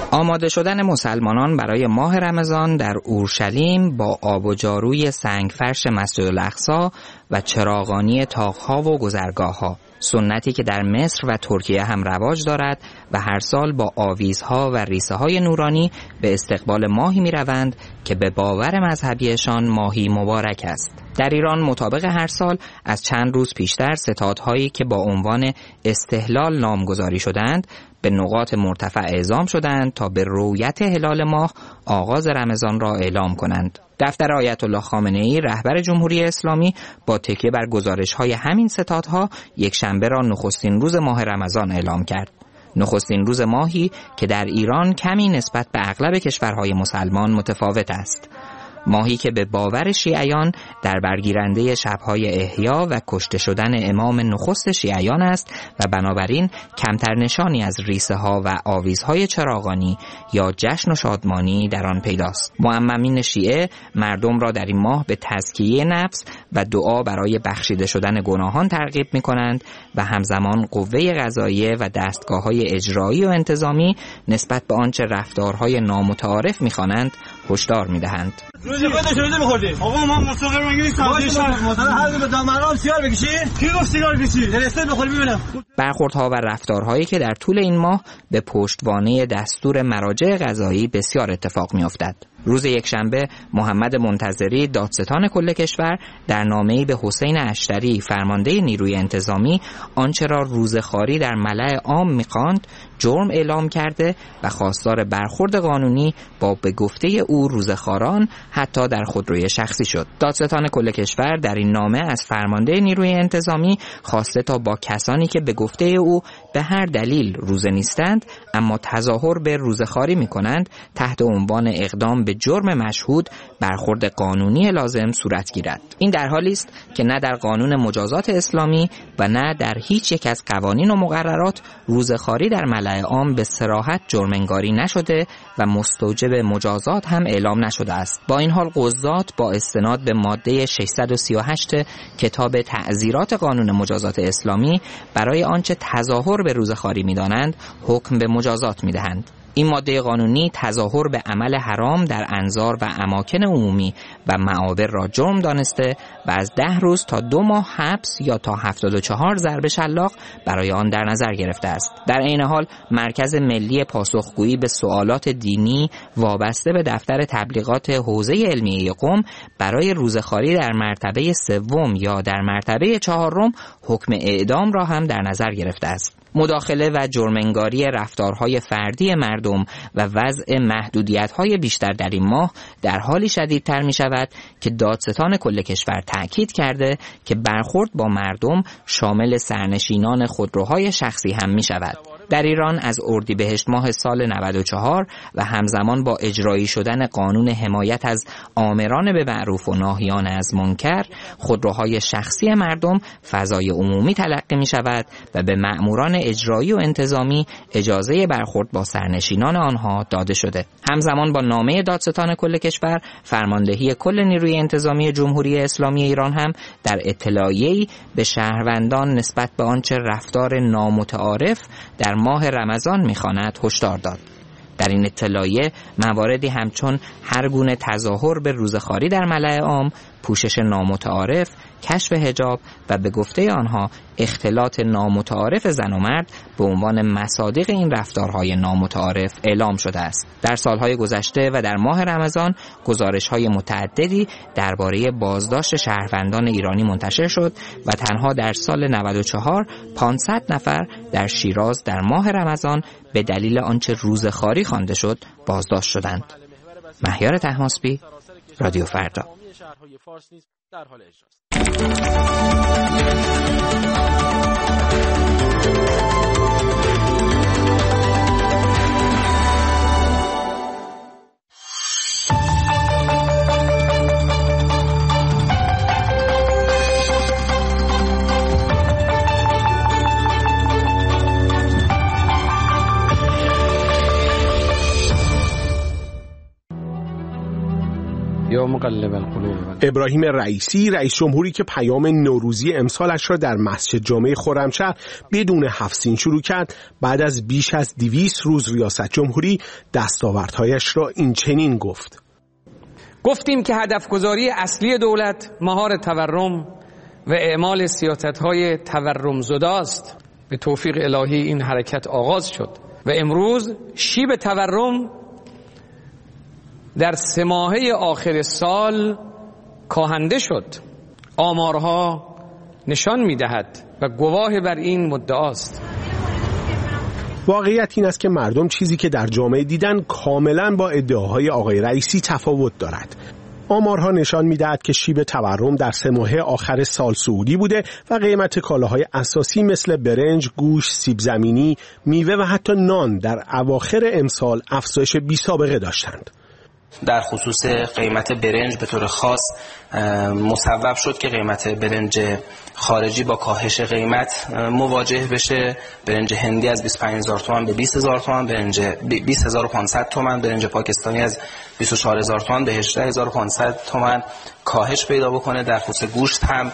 آماده شدن مسلمانان برای ماه رمضان در اورشلیم با آب و جاروی سنگفرش مسجد الاقصی و چراغانی طاق‌ها و گذرگاه‌ها، سنتی که در مصر و ترکیه هم رواج دارد و هر سال با آویزها و ریسه‌های نورانی به استقبال ماهی می‌روند که به باور مذهبیشان ماهی مبارک است. در ایران مطابق هر سال از چند روز پیشتر ستادهایی که با عنوان استهلال نامگذاری شدند به نقاط مرتفع اعزام شدند تا به رؤیت هلال ماه آغاز رمضان را اعلام کنند. دفتر آیت الله خامنه‌ای رهبر جمهوری اسلامی با تکیه بر گزارش‌های همین ستادها یک شنبه را نخستین روز ماه رمضان اعلام کرد. نخستین روز ماهی که در ایران کمی نسبت به اغلب کشورهای مسلمان متفاوت است. ماهی که به باور شیعیان در برگیرنده شب‌های احیا و کشته شدن امام نخست شیعیان است و بنابراین کمتر نشانی از ریسه ها و آویزهای چراغانی یا جشن و شادمانی در آن پیداست. معممین شیعه مردم را در این ماه به تزکیه نفس و دعا برای بخشیده شدن گناهان ترغیب می‌کنند و همزمان قوه قضاییه و دستگاه‌های اجرایی و انتظامی نسبت به آنچه رفتارهای نامتعارف می‌خوانند هشدار می‌دهند. روزی خودت شده می‌خوردی. آقا من مسافر مگه نیستم. مثلا هر به دامرام سیگار بکشی؟ کی گفت سیگار بکشی؟ درسته بخوری ببینم. برخوردها و رفتارهایی که در طول این ماه به پشتوانه دستور مراجع قضایی بسیار اتفاق می‌افتد. روز یکشنبه محمد منتظری دادستان کل کشور در نامه‌ای به حسین اشتری فرمانده نیروی انتظامی آنچه را روزخواری در ملأ عام می‌خواند جرم اعلام کرده و خواستار برخورد قانونی با به گفته او روزخواران حتی در خودروی شخصی شد. دادستان کل کشور در این نامه از فرمانده نیروی انتظامی خواسته تا با کسانی که به گفته او به هر دلیل روزه نیستند اما تظاهر به روزخواری می‌کنند تحت عنوان اقدام به جرم مشهود برخورد قانونی لازم صورت گیرد. این در حالی است که نه در قانون مجازات اسلامی و نه در هیچ یک از قوانین و مقررات روزخواری در ملأ عام به صراحت جرم‌انگاری نشده و مستوجب مجازات هم اعلام نشده است. با این حال قضات با استناد به ماده ششصد و سی و هشت کتاب تعزیرات قانون مجازات اسلامی برای آنچه تظاهر به روزخواری می‌دانند حکم به مجازات می‌دهند. این ماده قانونی تظاهر به عمل حرام در انظار و اماکن عمومی و معابر را جرم دانسته و از ده روز تا دو ماه حبس یا تا هفتاد و چهار ضرب شلاق برای آن در نظر گرفته است. در عین حال مرکز ملی پاسخگویی به سوالات دینی وابسته به دفتر تبلیغات حوزه علمیه قم برای روزخواری در مرتبه سوم یا در مرتبه چهارم حکم اعدام را هم در نظر گرفته است. مداخله و جرم‌انگاری رفتارهای فردی مردم و وضع محدودیت‌های بیشتر در این ماه در حالی شدیدتر می‌شود که دادستان کل کشور تأکید کرده که برخورد با مردم شامل سرنشینان خودروهای شخصی هم می‌شود. در ایران از اردیبهشت ماه سال نود و چهار و همزمان با اجرایی شدن قانون حمایت از آمران به معروف و ناهیان از منکر خودروهای شخصی مردم فضای عمومی تلقی می شود و به مأموران اجرایی و انتظامی اجازه برخورد با سرنشینان آنها داده شده. همزمان با نامه دادستان کل کشور فرماندهی کل نیروی انتظامی جمهوری اسلامی ایران هم در اطلاعیه‌ای به شهروندان نسبت به آنچه رفتار نامتعارف در ماه رمضان می‌خواند هشدار داد. در این اطلاعیه مواردی همچون هر گونه تظاهر به روزخواری در ملأ عام، پوشش نامتعارف، کشف حجاب و به گفته آنها اختلاط نامتعارف زن و مرد به عنوان مصادیق این رفتارهای نامتعارف اعلام شده است. در سالهای گذشته و در ماه رمضان گزارش‌های متعددی درباره بازداشت شهروندان ایرانی منتشر شد و تنها در سال نود و چهار پانصد نفر در شیراز در ماه رمضان به دلیل آنچه روزخواری خوانده شد بازداشت شدند. مهیار طهماسبی، رادیو فردا. در حال اجراست. یا مقلب القلوب. ابراهیم رئیسی، رئیس جمهوری که پیام نوروزی امسالش را در مسجد جامع خرمشهر بدون هفت سین شروع کرد، بعد از بیش از دویست روز ریاست جمهوری دستاوردهایش را این چنین گفت: گفتیم که هدفگذاری اصلی دولت مهار تورم و اعمال سیاست‌های تورم زده است. به توفیق الهی این حرکت آغاز شد و امروز شیب تورم در سه ماهه آخر سال کاهنده شد. آمارها نشان می‌دهد و گواه بر این مدعاست. واقعیت این است که مردم چیزی که در جامعه دیدن کاملا با ادعاهای آقای رئیسی تفاوت دارد. آمارها نشان می‌دهد که شیب تورم در سه ماهه آخر سال صعودی بوده و قیمت کالاهای اساسی مثل برنج، گوشت، سیب زمینی، میوه و حتی نان در اواخر امسال افزایش بی‌سابقه داشتند. در خصوص قیمت برنج به طور خاص مسبب شد که قیمت برنج خارجی با کاهش قیمت مواجه بشه. برنج هندی از بیست و پنج هزار تومان به بیست هزار تومان، برنج بیست هزار و پانصد تومان، برنج پاکستانی از بیست و چهار هزار تومان به هجده هزار و پانصد تومان کاهش پیدا بکنه. در خصوص گوشت هم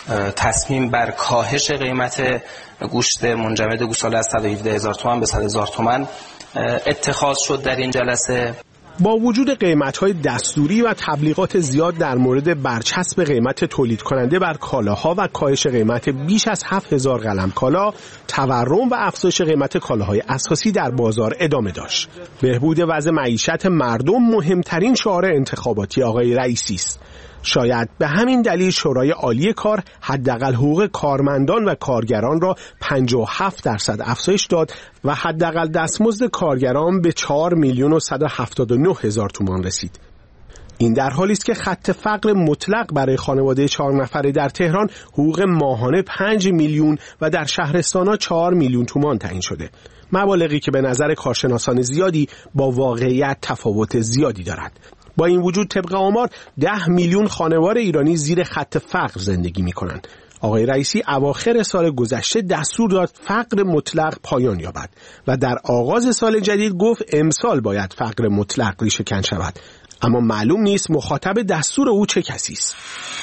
تصمیم بر کاهش قیمت گوشت منجمد گوساله از صد و هفده هزار تومان به صد هزار تومان اتخاذ شد در این جلسه. با وجود قیمت‌های دستوری و تبلیغات زیاد در مورد برچسب قیمت تولید کننده بر کالاها و کاهش قیمت بیش از هفت هزار قلم کالا، تورم و افزایش قیمت کالاهای اساسی در بازار ادامه داشت. بهبود وضع معیشت مردم مهمترین شعار انتخاباتی آقای رئیسی است. شاید به همین دلیل شورای عالی کار حداقل حقوق کارمندان و کارگران را پنجاه و هفت درصد افزایش داد و حداقل دستمزد کارگران به چهار میلیون و صد و هفتاد و نه هزار تومان رسید. این در حالی است که خط فقر مطلق برای خانواده چهار نفره در تهران حقوق ماهانه پنج میلیون و در شهرستان‌ها چهار میلیون تومان تعیین شده. مبالغی که به نظر کارشناسان زیادی با واقعیت تفاوت زیادی دارد. با این وجود طبق آمار ده میلیون خانوار ایرانی زیر خط فقر زندگی می کنند. آقای رئیسی اواخر سال گذشته دستور داد فقر مطلق پایان یابد و در آغاز سال جدید گفت امسال باید فقر مطلق ریشه‌کن شود، اما معلوم نیست مخاطب دستور او چه کسی است.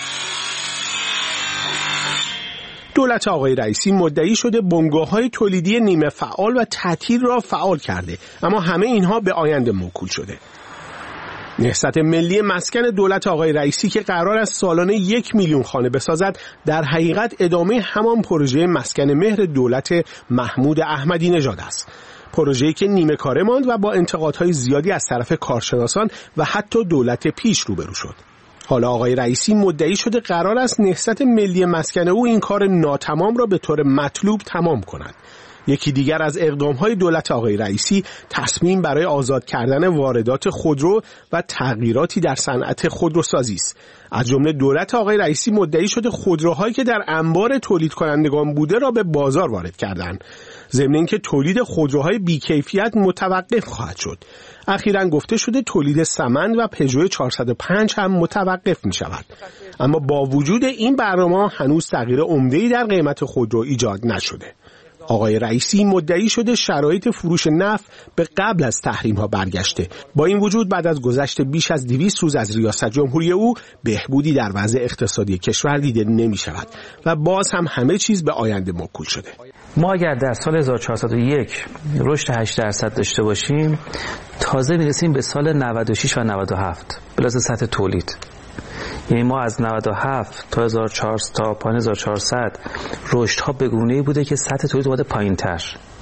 دولت آقای رئیسی مدعی شده بنگاه‌های تولیدی نیمه فعال و تعطیل را فعال کرده، اما همه اینها به آینده موکول شده. نهضت ملی مسکن دولت آقای رئیسی که قرار است سالانه یک میلیون خانه بسازد، در حقیقت ادامه همان پروژه مسکن مهر دولت محمود احمدی نژاد است. پروژه‌ای که نیمه کاره ماند و با انتقادهای زیادی از طرف کارشناسان و حتی دولت پیش روبرو شد. حالا آقای رئیسی مدعی شده قرار است نهضت ملی مسکن او این کار ناتمام را به طور مطلوب تمام کند. یکی دیگر از اقدام‌های دولت آقای رئیسی تصمیم برای آزاد کردن واردات خودرو و تغییراتی در صنعت خودروسازی است. از جمله دولت آقای رئیسی مدعی شده خودروهایی که در انبار تولید کنندگان بوده را به بازار وارد کردند، ضمن اینکه تولید خودروهای بی‌کیفیت متوقف خواهد شد. اخیراً گفته شده تولید سمند و پژو چهارصد و پنج هم متوقف می شود. اما با وجود این برنامه هنوز تغییر عمده‌ای در قیمت خودرو ایجاد نشده. آقای رئیسی مدعی شده شرایط فروش نفت به قبل از تحریم ها برگشته. با این وجود بعد از گذشت بیش از دویست روز از ریاست جمهوری او بهبودی در وضع اقتصادی کشور دیده نمی شود و باز هم همه چیز به آینده موکول شده. ما اگر در سال هزار و چهارصد و یک رشد هشت درصد داشته باشیم، تازه میرسیم به سال نود و شش و نود و هفت بلاس سطح تولید. یعنی ما از نود و هفت تا هزار و چهارصد تا پایین هزار و چهارصد رشد ها به گونه‌ای بوده که سطح تولید اومده پایین‌تر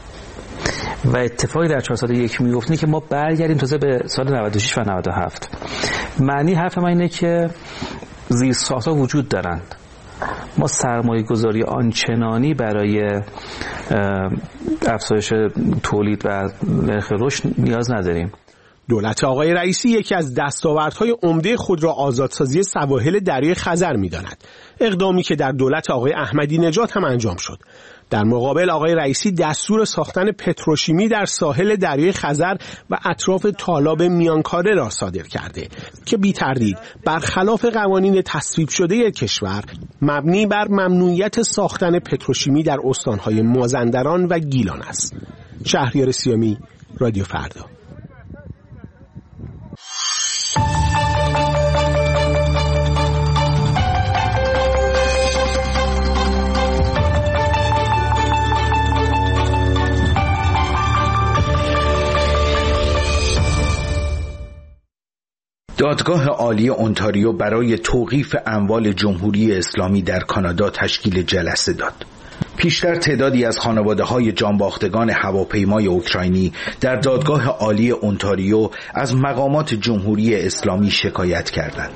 و اتفاقی در چهارصد و یک میفته که ما برگردیم تازه به سال نود و شش و نود و هفت. معنی حرف من اینه که زیرساخت‌ها وجود دارند. ما سرمایه گذاری آنچنانی برای افزایش تولید و نرخ رشد نیاز نداریم. دولت آقای رئیسی یکی از دستاوردهای عمده خود را آزادسازی سواحل دریای خزر می‌داند. اقدامی که در دولت آقای احمدی نژاد هم انجام شد. در مقابل آقای رئیسی دستور ساختن پتروشیمی در ساحل دریای خزر و اطراف تالاب میانکاره را صادر کرده که بی تردید برخلاف قوانین تصویب شده کشور مبنی بر ممنوعیت ساختن پتروشیمی در استانهای مازندران و گیلان است. شهریار سیامی، رادیو فردا. دادگاه عالی اونتاریو برای توقیف اموال جمهوری اسلامی در کانادا تشکیل جلسه داد. پیشتر تعدادی از خانواده‌های جانباختگان هواپیمای اوکراینی در دادگاه عالی اونتاریو از مقامات جمهوری اسلامی شکایت کردند.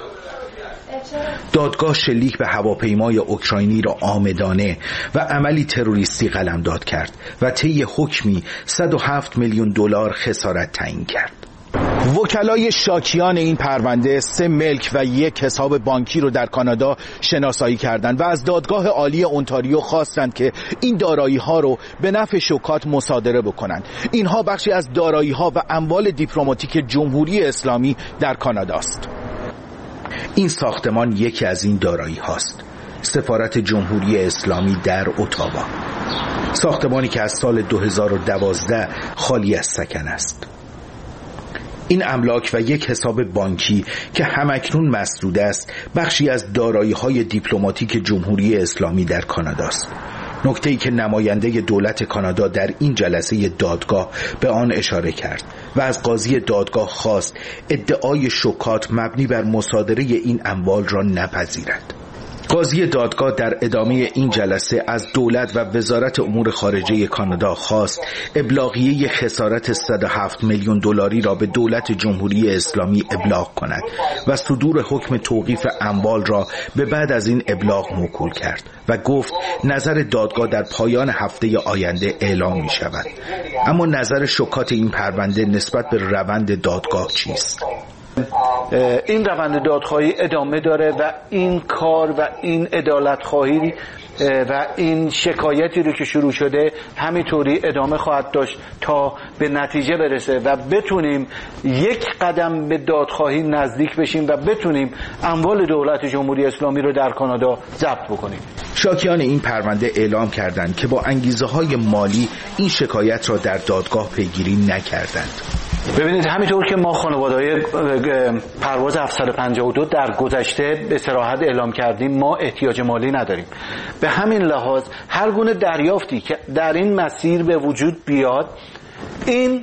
دادگاه شلیک به هواپیمای اوکراینی را عامدانه و عملی تروریستی قلمداد کرد و طی حکمی صد و هفت میلیون دلار خسارت تعیین کرد. وکلای شاکیان این پرونده سه ملک و یک حساب بانکی رو در کانادا شناسایی کردند و از دادگاه عالی اونتاریو خواستند که این دارایی‌ها رو به نفع شوکات مصادره بکنند. اینها بخشی از دارایی‌ها و اموال دیپلماتیک جمهوری اسلامی در کانادا است. این ساختمان یکی از این دارایی هاست. سفارت جمهوری اسلامی در اتاوا، ساختمانی که از سال دو هزار و دوازده خالی از سکن است. این املاک و یک حساب بانکی که همکنون مسدود است بخشی از دارایی‌های دیپلماتیک جمهوری اسلامی در کانادا است. نکته‌ای که نماینده دولت کانادا در این جلسه دادگاه به آن اشاره کرد و از قاضی دادگاه خواست ادعای شوکات مبنی بر مصادره این اموال را نپذیرد. قاضی دادگاه در ادامه این جلسه از دولت و وزارت امور خارجه کانادا خواست ابلاغیه خسارت صد و هفت میلیون دلاری را به دولت جمهوری اسلامی ابلاغ کند و صدور حکم توقیف اموال را به بعد از این ابلاغ موکول کرد و گفت نظر دادگاه در پایان هفته آینده اعلام می شود. اما نظر شوکات این پرونده نسبت به روند دادگاه چیست؟ این روند دادخواهی ادامه داره و این کار و این عدالت‌خواهی و این شکایتی رو که شروع شده همینطوری ادامه خواهد داشت تا به نتیجه برسه و بتونیم یک قدم به دادخواهی نزدیک بشیم و بتونیم اموال دولت جمهوری اسلامی رو در کانادا ضبط بکنیم. شاکیان این پرونده اعلام کردند که با انگیزه‌های مالی این شکایت را در دادگاه پیگیری نکردند. ببینید همینطور که ما خانواده‌های پرواز هفتصد و پنجاه و دو در گذشته به صراحت اعلام کردیم ما احتیاج مالی نداریم. به همین لحاظ هر گونه دریافتی که در این مسیر به وجود بیاد این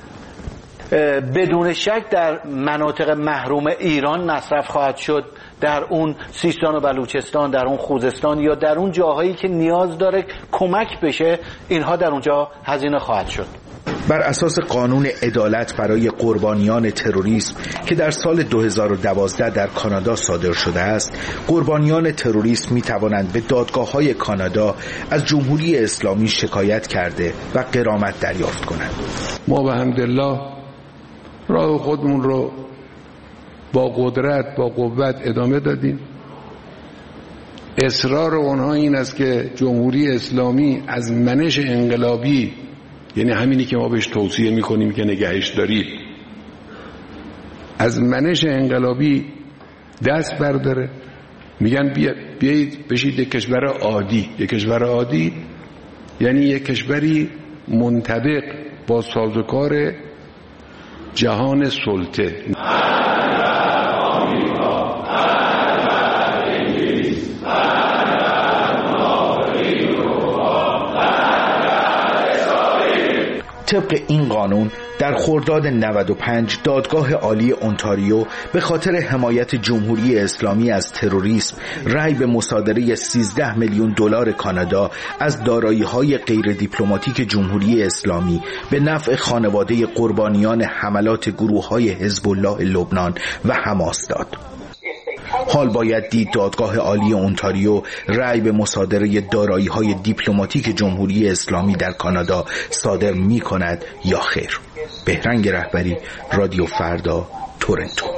بدون شک در مناطق محروم ایران مصرف خواهد شد، در اون سیستان و بلوچستان، در اون خوزستان یا در اون جاهایی که نیاز داره کمک بشه اینها در اونجا هزینه خواهد شد. بر اساس قانون عدالت برای قربانیان تروریسم که در سال دو هزار و دوازده در کانادا صادر شده است، قربانیان تروریسم می توانند به دادگاه‌های کانادا از جمهوری اسلامی شکایت کرده و غرامت دریافت کنند. ما به حمدالله راه خودمون رو با قدرت با قوت ادامه دادیم. اصرار اونها این است که جمهوری اسلامی از منش انقلابی، یعنی همینی که ما بهش توصیه میکنیم که نگهش دارید، از منش انقلابی دست برداره. میگن بیا بیایید بشید یک کشور عادی. یک کشور عادی یعنی یک کشوری منطبق با سازوکار جهان سلطه. طبق این قانون در خرداد نود و پنج دادگاه عالی اونتاریو به خاطر حمایت جمهوری اسلامی از تروریسم رأی به مصادره سیزده میلیون دلار کانادا از دارایی‌های غیر دیپلماتیک جمهوری اسلامی به نفع خانواده قربانیان حملات گروه‌های حزب الله لبنان و حماس داد. حال باید دید دادگاه عالی اونتاریو رأی به مصادره دارایی‌های دیپلماتیک جمهوری اسلامی در کانادا صادر می‌کند یا خیر. بهرنگ رهبری، رادیو فردا، تورنتو.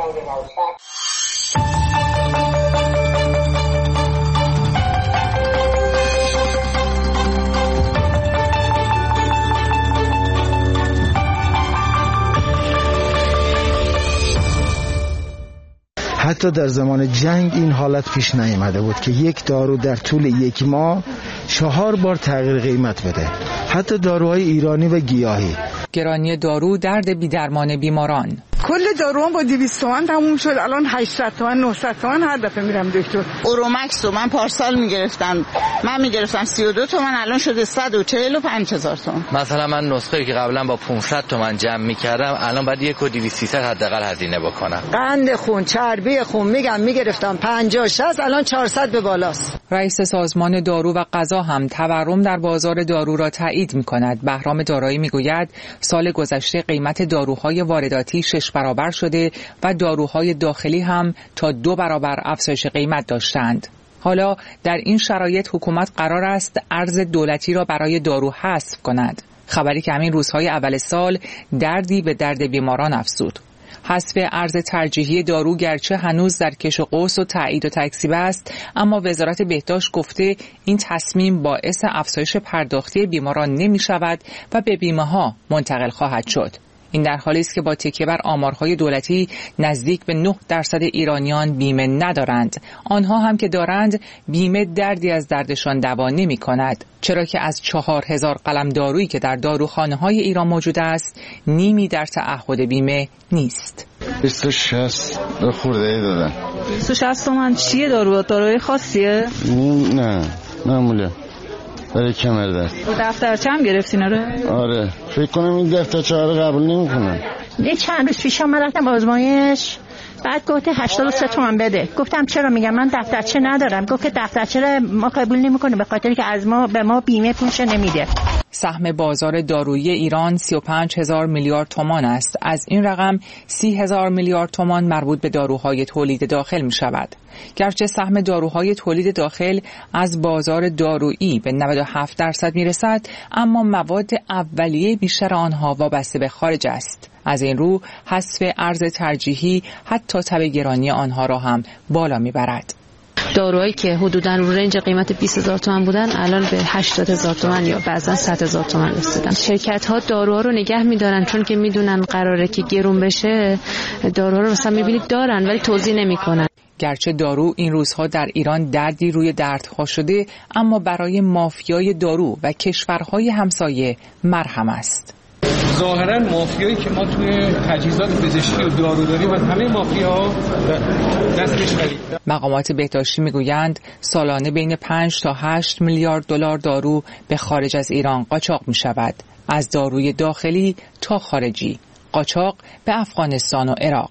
حتی در زمان جنگ این حالت پیش نیامده بود که یک دارو در طول یک ماه چهار بار تغییر قیمت بده، حتی داروهای ایرانی و گیاهی. گرانی دارو درد بی‌درمان بیماران. کل داروام با دویست تومن تموم شد، الان هشتصد تومن نهصد تومن هر دفعه میرم دکتر. اورومکس رو من پارسال میگرفتم، من میگرفتم سی و دو تومن، الان شده صد و چهل و پنج هزار تومن. مثلا من نسخه‌ای که قبلا با پانصد تومن جمع میکردم الان باید یک و دویست سیصد حداقل هزینه بکنم. قند خون، چربی خون میگم میگرفتم پنجاه شصت، الان چهارصد به بالاست. رئیس سازمان دارو و غذا هم تورم در بازار دارو را تایید میکند. بهرام دارایی میگوید سال گذشته قیمت داروهای وارداتی شش برابر شده و داروهای داخلی هم تا دو برابر افزایش قیمت داشتند. حالا در این شرایط حکومت قرار است ارز دولتی را برای دارو حذف کند. خبری که همین روزهای اول سال دردی به درد بیماران افزود. حذف ارز ترجیحی دارو گرچه هنوز در کش و قوس و تایید و تکذیب است، اما وزارت بهداشت گفته این تصمیم باعث افزایش پرداختی بیماران نمی شود و به بیمه ها منتقل خواهد شد. این در حالی است که با تکیه بر آمارهای دولتی نزدیک به نه درصد ایرانیان بیمه ندارند. آنها هم که دارند بیمه دردی از دردشان دوا نمی کند، چرا که از چهار هزار قلم دارویی که در داروخانه های ایران موجود است نیمی در تعهد بیمه نیست. بیست و شصت خورده ای دادن. بیست و شصت تومن چیه دارو؟ داروی خاصیه؟ نه معموله برای کمر درد. دفترچه هم گرفتین؟ آره آره فکر کنم این دفترچه رو قبول نمی‌کنن. یه چند روز پیش من رفتم آزمایش، بعد گفته هشتاد و سه تومن بده. گفتم چرا؟ میگم من دفترچه ندارم. گفت که دفترچه رو ما قبول نمی‌کنیم به خاطر که از ما به ما بیمه پولش نمیده. سهم بازار دارویی ایران سی و پنج هزار میلیارد تومان است. از این رقم سی هزار میلیارد تومان مربوط به داروهای تولید داخل می شود. گرچه سهم داروهای تولید داخل از بازار دارویی به نود و هفت درصد می رسد، اما مواد اولیه بیشتر آنها وابسته به خارج است. از این رو حذف ارز ترجیحی حتی تب گرانی آنها را هم بالا می برد. داروهایی که حدوداً رو رنج قیمت بیست هزار تومان بودن الان به هشتاد هزار تومان یا بعضا صد هزار تومان رسیدن. شرکت‌ها داروها رو نگه می‌دارن چون که میدونن قراره که گرون بشه. داروها رو مثلا می‌بینید دارن ولی توزیع نمی‌کنن. گرچه دارو این روزها در ایران دردی روی دردها شده، اما برای مافیای دارو و کشورهای همسایه مرهم است. ظاهرا مافیایی که ما توی تجهیزات پزشکی و دارو داریم از همه مافیاها دستش خرید. مقامات بهداشتی میگویند سالانه بین پنج تا هشت میلیارد دلار دارو به خارج از ایران قاچاق می شود، از داروی داخلی تا خارجی. قاچاق به افغانستان و عراق.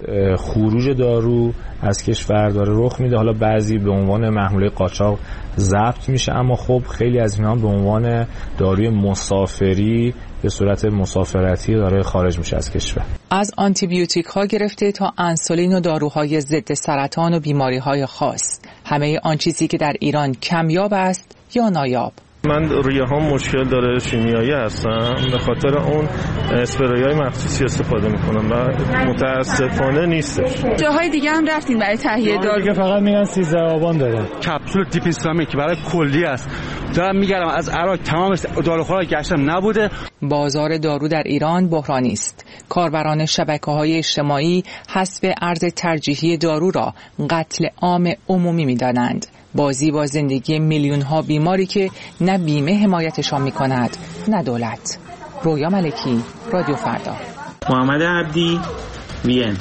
خروج دارو از کشور داره رخ میده. حالا بعضی به عنوان محموله قاچاق ضبط میشه، اما خب خیلی از اینا به عنوان داروی مسافری به صورت مسافرتی داره خارج میشه از کشور. از آنتی بیوتیک ها گرفته تا انسولین و داروهای ضد سرطان و بیماری های خاص، همه آن چیزی که در ایران کمیاب است یا نایاب. من ریه ها مشکل داره شیمیایی هستم، به خاطر اون اسپری های مخصوصی استفاده میکنم و متاسفانه نیستش. جاهای دیگه هم رفتین برای تهیه دارو؟ دیگه فقط میگن سیزده آبان دارم. کپسول دیپ اسلامی که برای کلی است دارم میگردم از عراق، تمام داروخورا گشتم نبوده. بازار دارو در ایران بحرانی است. کاربران شبکه‌های اجتماعی حذف ارز ترجیحی دارو را قتل عام عمومی می‌دانند. بازی با زندگی میلیون ها بیماری که نه بیمه حمایتشان می‌کند نه دولت. رویا ملکی، رادیو فردا. محمد عبدی، وین.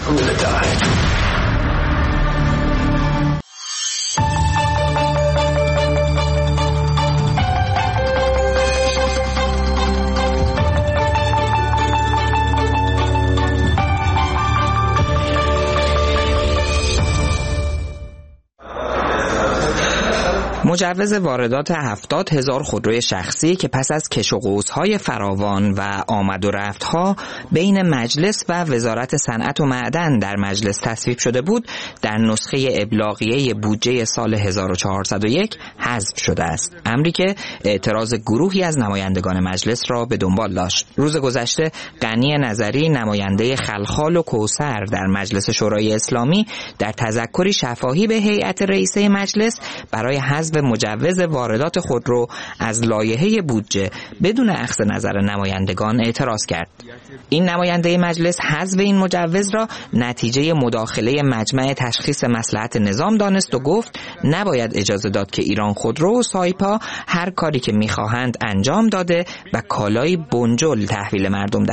مجوز واردات هفتاد هزار خودروی شخصی که پس از کش و قوس‌های فراوان و آمد و رفت‌ها بین مجلس و وزارت صنعت و معدن در مجلس تصویب شده بود، در نسخه ابلاغیه بودجه سال هزار و چهارصد و یک حذف شده است. امری که اعتراض گروهی از نمایندگان مجلس را به دنبال داشت. روز گذشته غنی نظری، نماینده خلخال و کوثر در مجلس شورای اسلامی، در تذکری شفاهی به هیئت رئیسه مجلس برای حذف مجوز واردات خودرو از لایحه بودجه بدون اخذ نظر نمایندگان اعتراض کرد. این نماینده مجلس حذف این مجوز را نتیجه مداخله مجمع تشخیص مصلحت نظام دانست و گفت نباید اجازه داد که ایران خودرو و سایپا هر کاری که میخواهند انجام داده و کالای بنجل تحویل مردم دهند.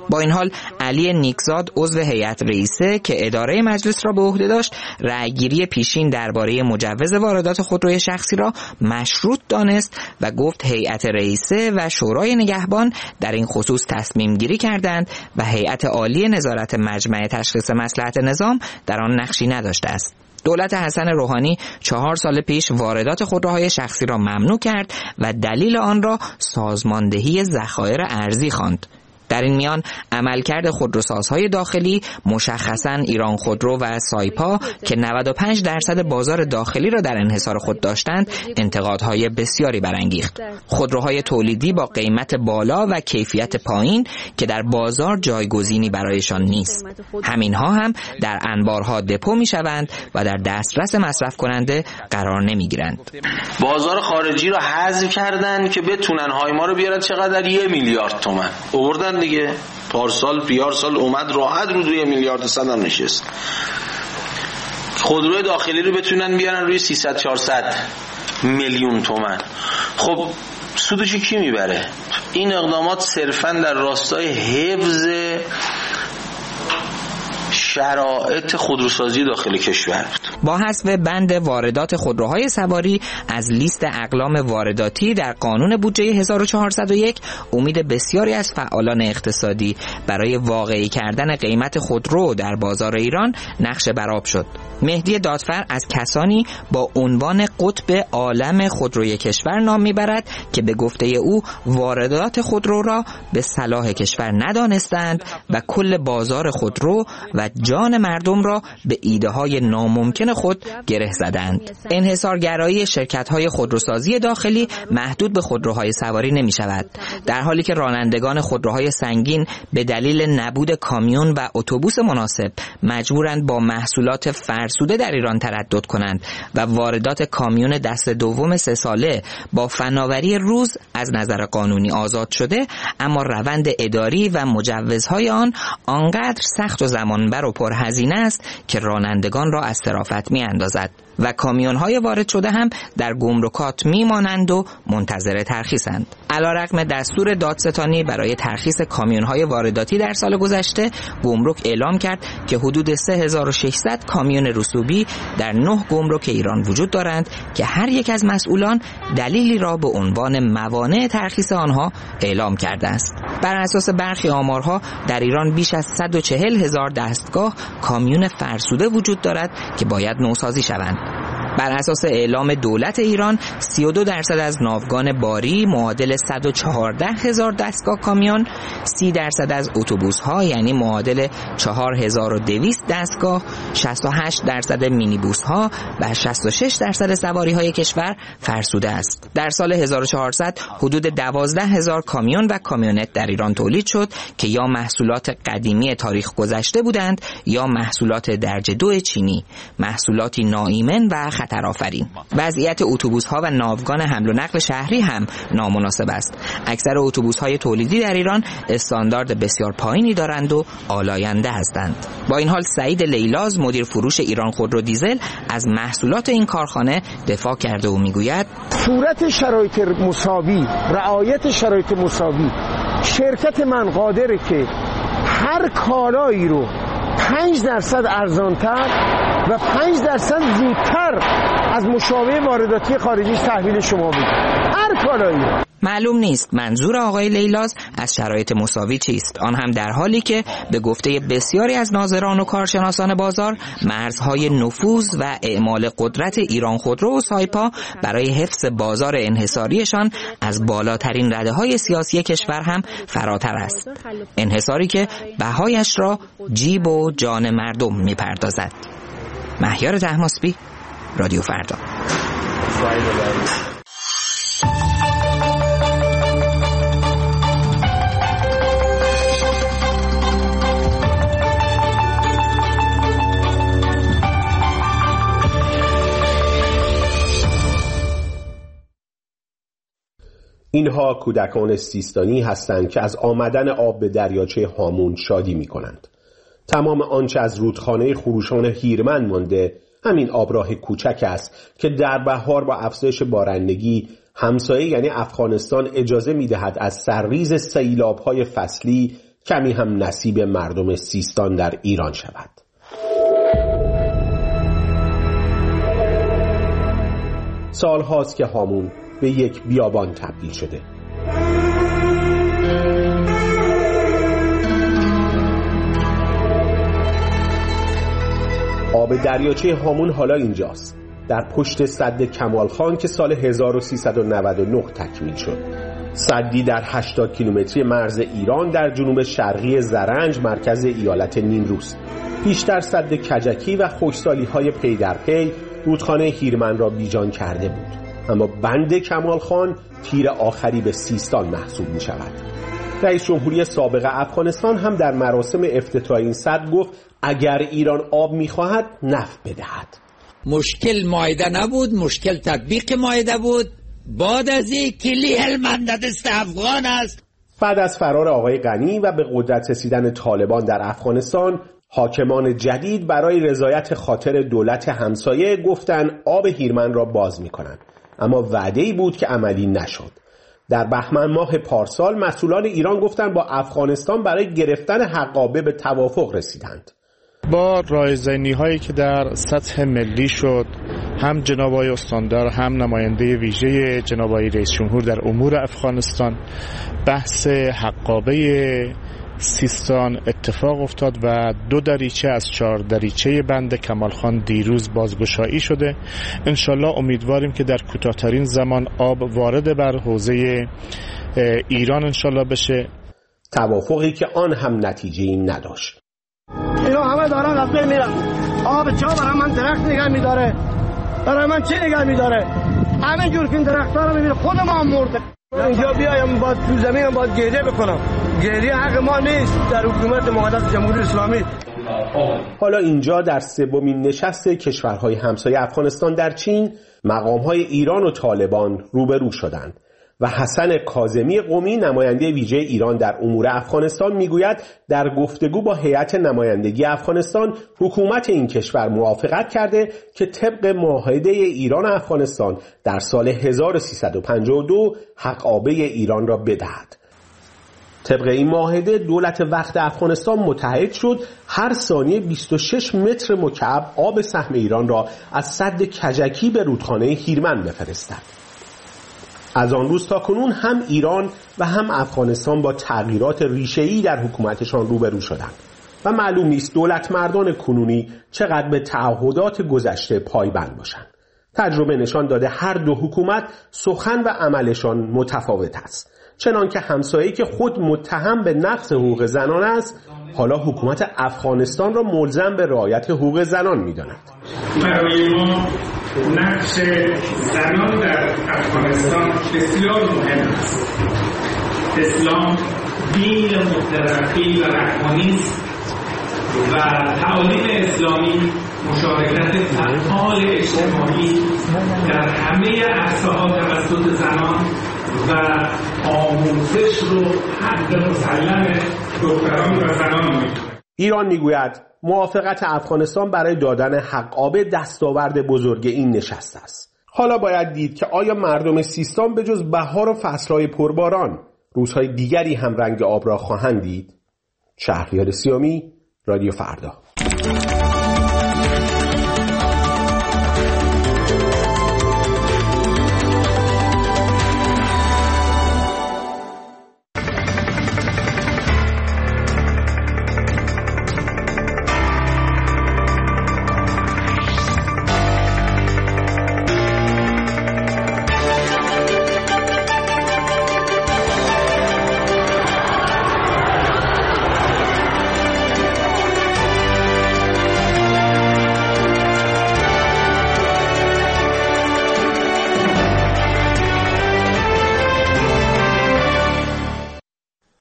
با این حال علی نیکزاد عضو هیئت رئیسه که اداره مجلس را به عهده داشت رأیگیری پیشین درباره مجوز واردات خودروی شخصی را مشروط دانست و گفت هیئت رئیسه و شورای نگهبان در این خصوص تصمیم گیری کردند و هیئت عالی نظارت مجمع تشخیص مصلحت نظام در آن نقشی نداشته است. دولت حسن روحانی چهار سال پیش واردات خودروهای شخصی را ممنوع کرد و دلیل آن را سازماندهی ذخایر ارزی خواند. در این میان عملکرد خودروسازهای داخلی مشخصاً ایران خودرو و سایپا که نود و پنج درصد بازار داخلی را در انحصار خود داشتند انتقادهای بسیاری برانگیخت. خودروهای تولیدی با قیمت بالا و کیفیت پایین که در بازار جایگزینی برایشان نیست. همینها هم در انبارها دپو میشوند و در دسترس مصرف کننده قرار نمیگیرند. بازار خارجی را حذف کردن که بتونن هایما رو بیارن چقدر یه میلیارد تومان آوردن دیگه. پارسال پیارسال اومد راحت رو روی میلیارد صد هم نشست. خودروی داخلی رو بتونن بیارن روی سیصد چهارصد میلیون تومان. خب سودشو کی میبره؟ این اقدامات صرفاً در راستای حفظ شرایط خودروسازی داخل کشور بود. با حذف بند واردات خودروهای سواری از لیست اقلام وارداتی در قانون بودجه هزار و چهارصد و یک امید بسیاری از فعالان اقتصادی برای واقعی کردن قیمت خودرو در بازار ایران نقش برآب شد. مهدی دادفر از کسانی با عنوان قطب عالم خودروی کشور نام میبرد که به گفته او واردات خودرو را به صلاح کشور ندانستند و کل بازار خودرو و جان مردم را به ایده‌های ناممکن خود گره زدند. انحصارگرایی شرکت‌های خودروسازی داخلی محدود به خودروهای سواری نمی‌شود، در حالی که رانندگان خودروهای سنگین به دلیل نبود کامیون و اتوبوس مناسب مجبورند با محصولات فرسوده در ایران تردد کنند و واردات کامیون دست دوم سه ساله با فناوری روز از نظر قانونی آزاد شده، اما روند اداری و مجوزهای آن آنقدر سخت و زمانبر و پرهزینه است که رانندگان را از صرافت می اندازد و کامیون‌های وارد شده هم در گمرکات میمانند و منتظر ترخیصند. علیرغم دستور دادستانی برای ترخیص کامیون‌های وارداتی در سال گذشته، گمرک اعلام کرد که حدود سه هزار و ششصد کامیون رسوبی در نه گمرک ایران وجود دارند که هر یک از مسئولان دلیلی را به عنوان موانع ترخیص آنها اعلام کرده است. بر اساس برخی آمارها در ایران بیش از صد و چهل هزار دستگاه کامیون فرسوده وجود دارد که باید نوسازی شوند. بر اساس اعلام دولت ایران سی و دو درصد از ناوگان باری معادل صد و چهارده هزار دستگاه کامیون، سی درصد از اتوبوس‌ها یعنی معادل چهار هزار و دویست دستگاه، شصت و هشت درصد مینیبوس‌ها و شصت و شش درصد سواری‌های کشور فرسوده است. در سال هزار و چهارصد حدود دوازده هزار کامیون و کامیونت در ایران تولید شد که یا محصولات قدیمی تاریخ گذشته بودند یا محصولات درجه دو چینی، محصولاتی ناایمن و خطرآفرین. وضعیت اتوبوس‌ها و ناوگان حمل و نقل شهری هم نامناسب است. اکثر اتوبوس‌های تولیدی در ایران استاندارد بسیار پایینی دارند و آلاینده هستند. با این حال سعید لیلاز مدیر فروش ایران خودرو دیزل از محصولات این کارخانه دفاع کرده و میگوید صورت شرایط مساوی، رعایت شرایط مساوی، شرکت من قادره که هر کالایی رو پنج درصد ارزانتر و پنج درصد زودتر از مشابه وارداتی خارجی تحویل شما بده. هر کالایی. معلوم نیست منظور آقای لیلاز از شرایط مساوی چیست، آن هم در حالی که به گفته بسیاری از ناظران و کارشناسان بازار مرزهای نفوذ و اعمال قدرت ایران خودرو و سایپا برای حفظ بازار انحصاریشان از بالاترین رده‌های سیاسی کشور هم فراتر است، انحصاری که بهایش را جیب و جان مردم میپردازد. مهیار طهماسبی، رادیو فردا. اینها کودکان سیستانی هستند که از آمدن آب به دریاچه هامون شادی می کنند. تمام آنچه از رودخانه خروشان هیرمند مانده همین آبراه کوچک است که در بهار با افزایش بارندگی همسایه یعنی افغانستان اجازه می دهد از سرریز سیلاب‌های فصلی کمی هم نصیب مردم سیستان در ایران شود. سال هاست که هامون به یک بیابان تبدیل شده. آب دریاچه هامون حالا اینجاست، در پشت سد کمال خان که سال هزار و سیصد و نود و نه تکمیل شد. سدی در هشتاد کیلومتری مرز ایران در جنوب شرقی زرنج مرکز ایالت نیمروز. بیشتر سد کجکی و خشکسالی های پی در پی رودخانه هیرمن را بیجان کرده بود، اما بند کمال خان تیر آخری به سیستان محسوب می شود. رئیس جمهوری سابق افغانستان هم در مراسم افتتاح این سد گفت اگر ایران آب می خواهد نفت بدهد. مشکل مائده نبود، مشکل تطبیق مائده بود. بعد از این کلی هلمند دست افغان است. بعد از فرار آقای غنی و به قدرت رسیدن طالبان در افغانستان، حاکمان جدید برای رضایت خاطر دولت همسایه گفتن آب هیرمن را باز می کنند، اما وعده‌ای بود که عملی نشد. در بهمن ماه پارسال مسئولان ایران گفتند با افغانستان برای گرفتن حقابه به توافق رسیدند. با رایزنی هایی که در سطح ملی شد، هم جناب آقای استاندار هم نماینده ویژه جناب آقای رئیس جمهور در امور افغانستان، بحث حقابه سیستان اتفاق افتاد و دو دریچه از چهار دریچه بند کمال خان دیروز بازگشایی شده. انشالله امیدواریم که در کوتاه‌ترین زمان آب وارد بر حوزه ایران انشالله بشه. توافقی که آن هم نتیجه‌ای نداشت. اینا همه دارن از بین میرن. آب چا برای من درخت نگه میداره؟ برای من چی نگه میداره؟ همین جور که این درخت‌ها رو میبینه خود ما هم مرده. اینجا بیایم باید تو زمین باید گریه بکنم. گریه حق ما نیست در حکومت مقدس جمهوری اسلامی. حالا اینجا در سومین نشست کشورهای همسایه افغانستان در چین، مقام‌های ایران و طالبان روبرو شدند و حسن کاظمی قمی نماینده ویژه ایران در امور افغانستان میگوید در گفتگو با هیئت نمایندگی افغانستان حکومت این کشور موافقت کرده که طبق معاهده ایران و افغانستان در سال هزار و سیصد و پنجاه و دو حقابه ایران را بدهد. طبق این معاهده دولت وقت افغانستان متحد شد هر ثانیه بیست و شش متر مکعب آب سهم ایران را از سد کجکی به رودخانه هیرمن بفرستد. از آن روز تا کنون هم ایران و هم افغانستان با تغییرات ریشه‌ای در حکومتشان روبرو شدند و معلوم نیست دولت مردان کنونی چقدر به تعهدات گذشته پایبند باشند. تجربه نشان داده هر دو حکومت سخن و عملشان متفاوت است. چنان که همسایه‌ای که خود متهم به نقض حقوق زنان است، حالا حکومت افغانستان را ملزم به رعایت حقوق زنان می‌داند. برای ما نقش زنان در افغانستان بسیار مهم است. اسلام دین مترقی و رحمانی است و تعالیم اسلامی مشارکت فعال اجتماعی در همه عرصه‌ها توسط زنان و آموزش رو حق مسلم دختران و زنان می‌دونه. ایران میگوید موافقت افغانستان برای دادن حقابه دستاورد بزرگ این نشست است. حالا باید دید که آیا مردم سیستان به جز بهار و فصلهای پرباران روزهای دیگری هم رنگ آب را خواهند دید؟ شهریار سیامی، رادیو فردا.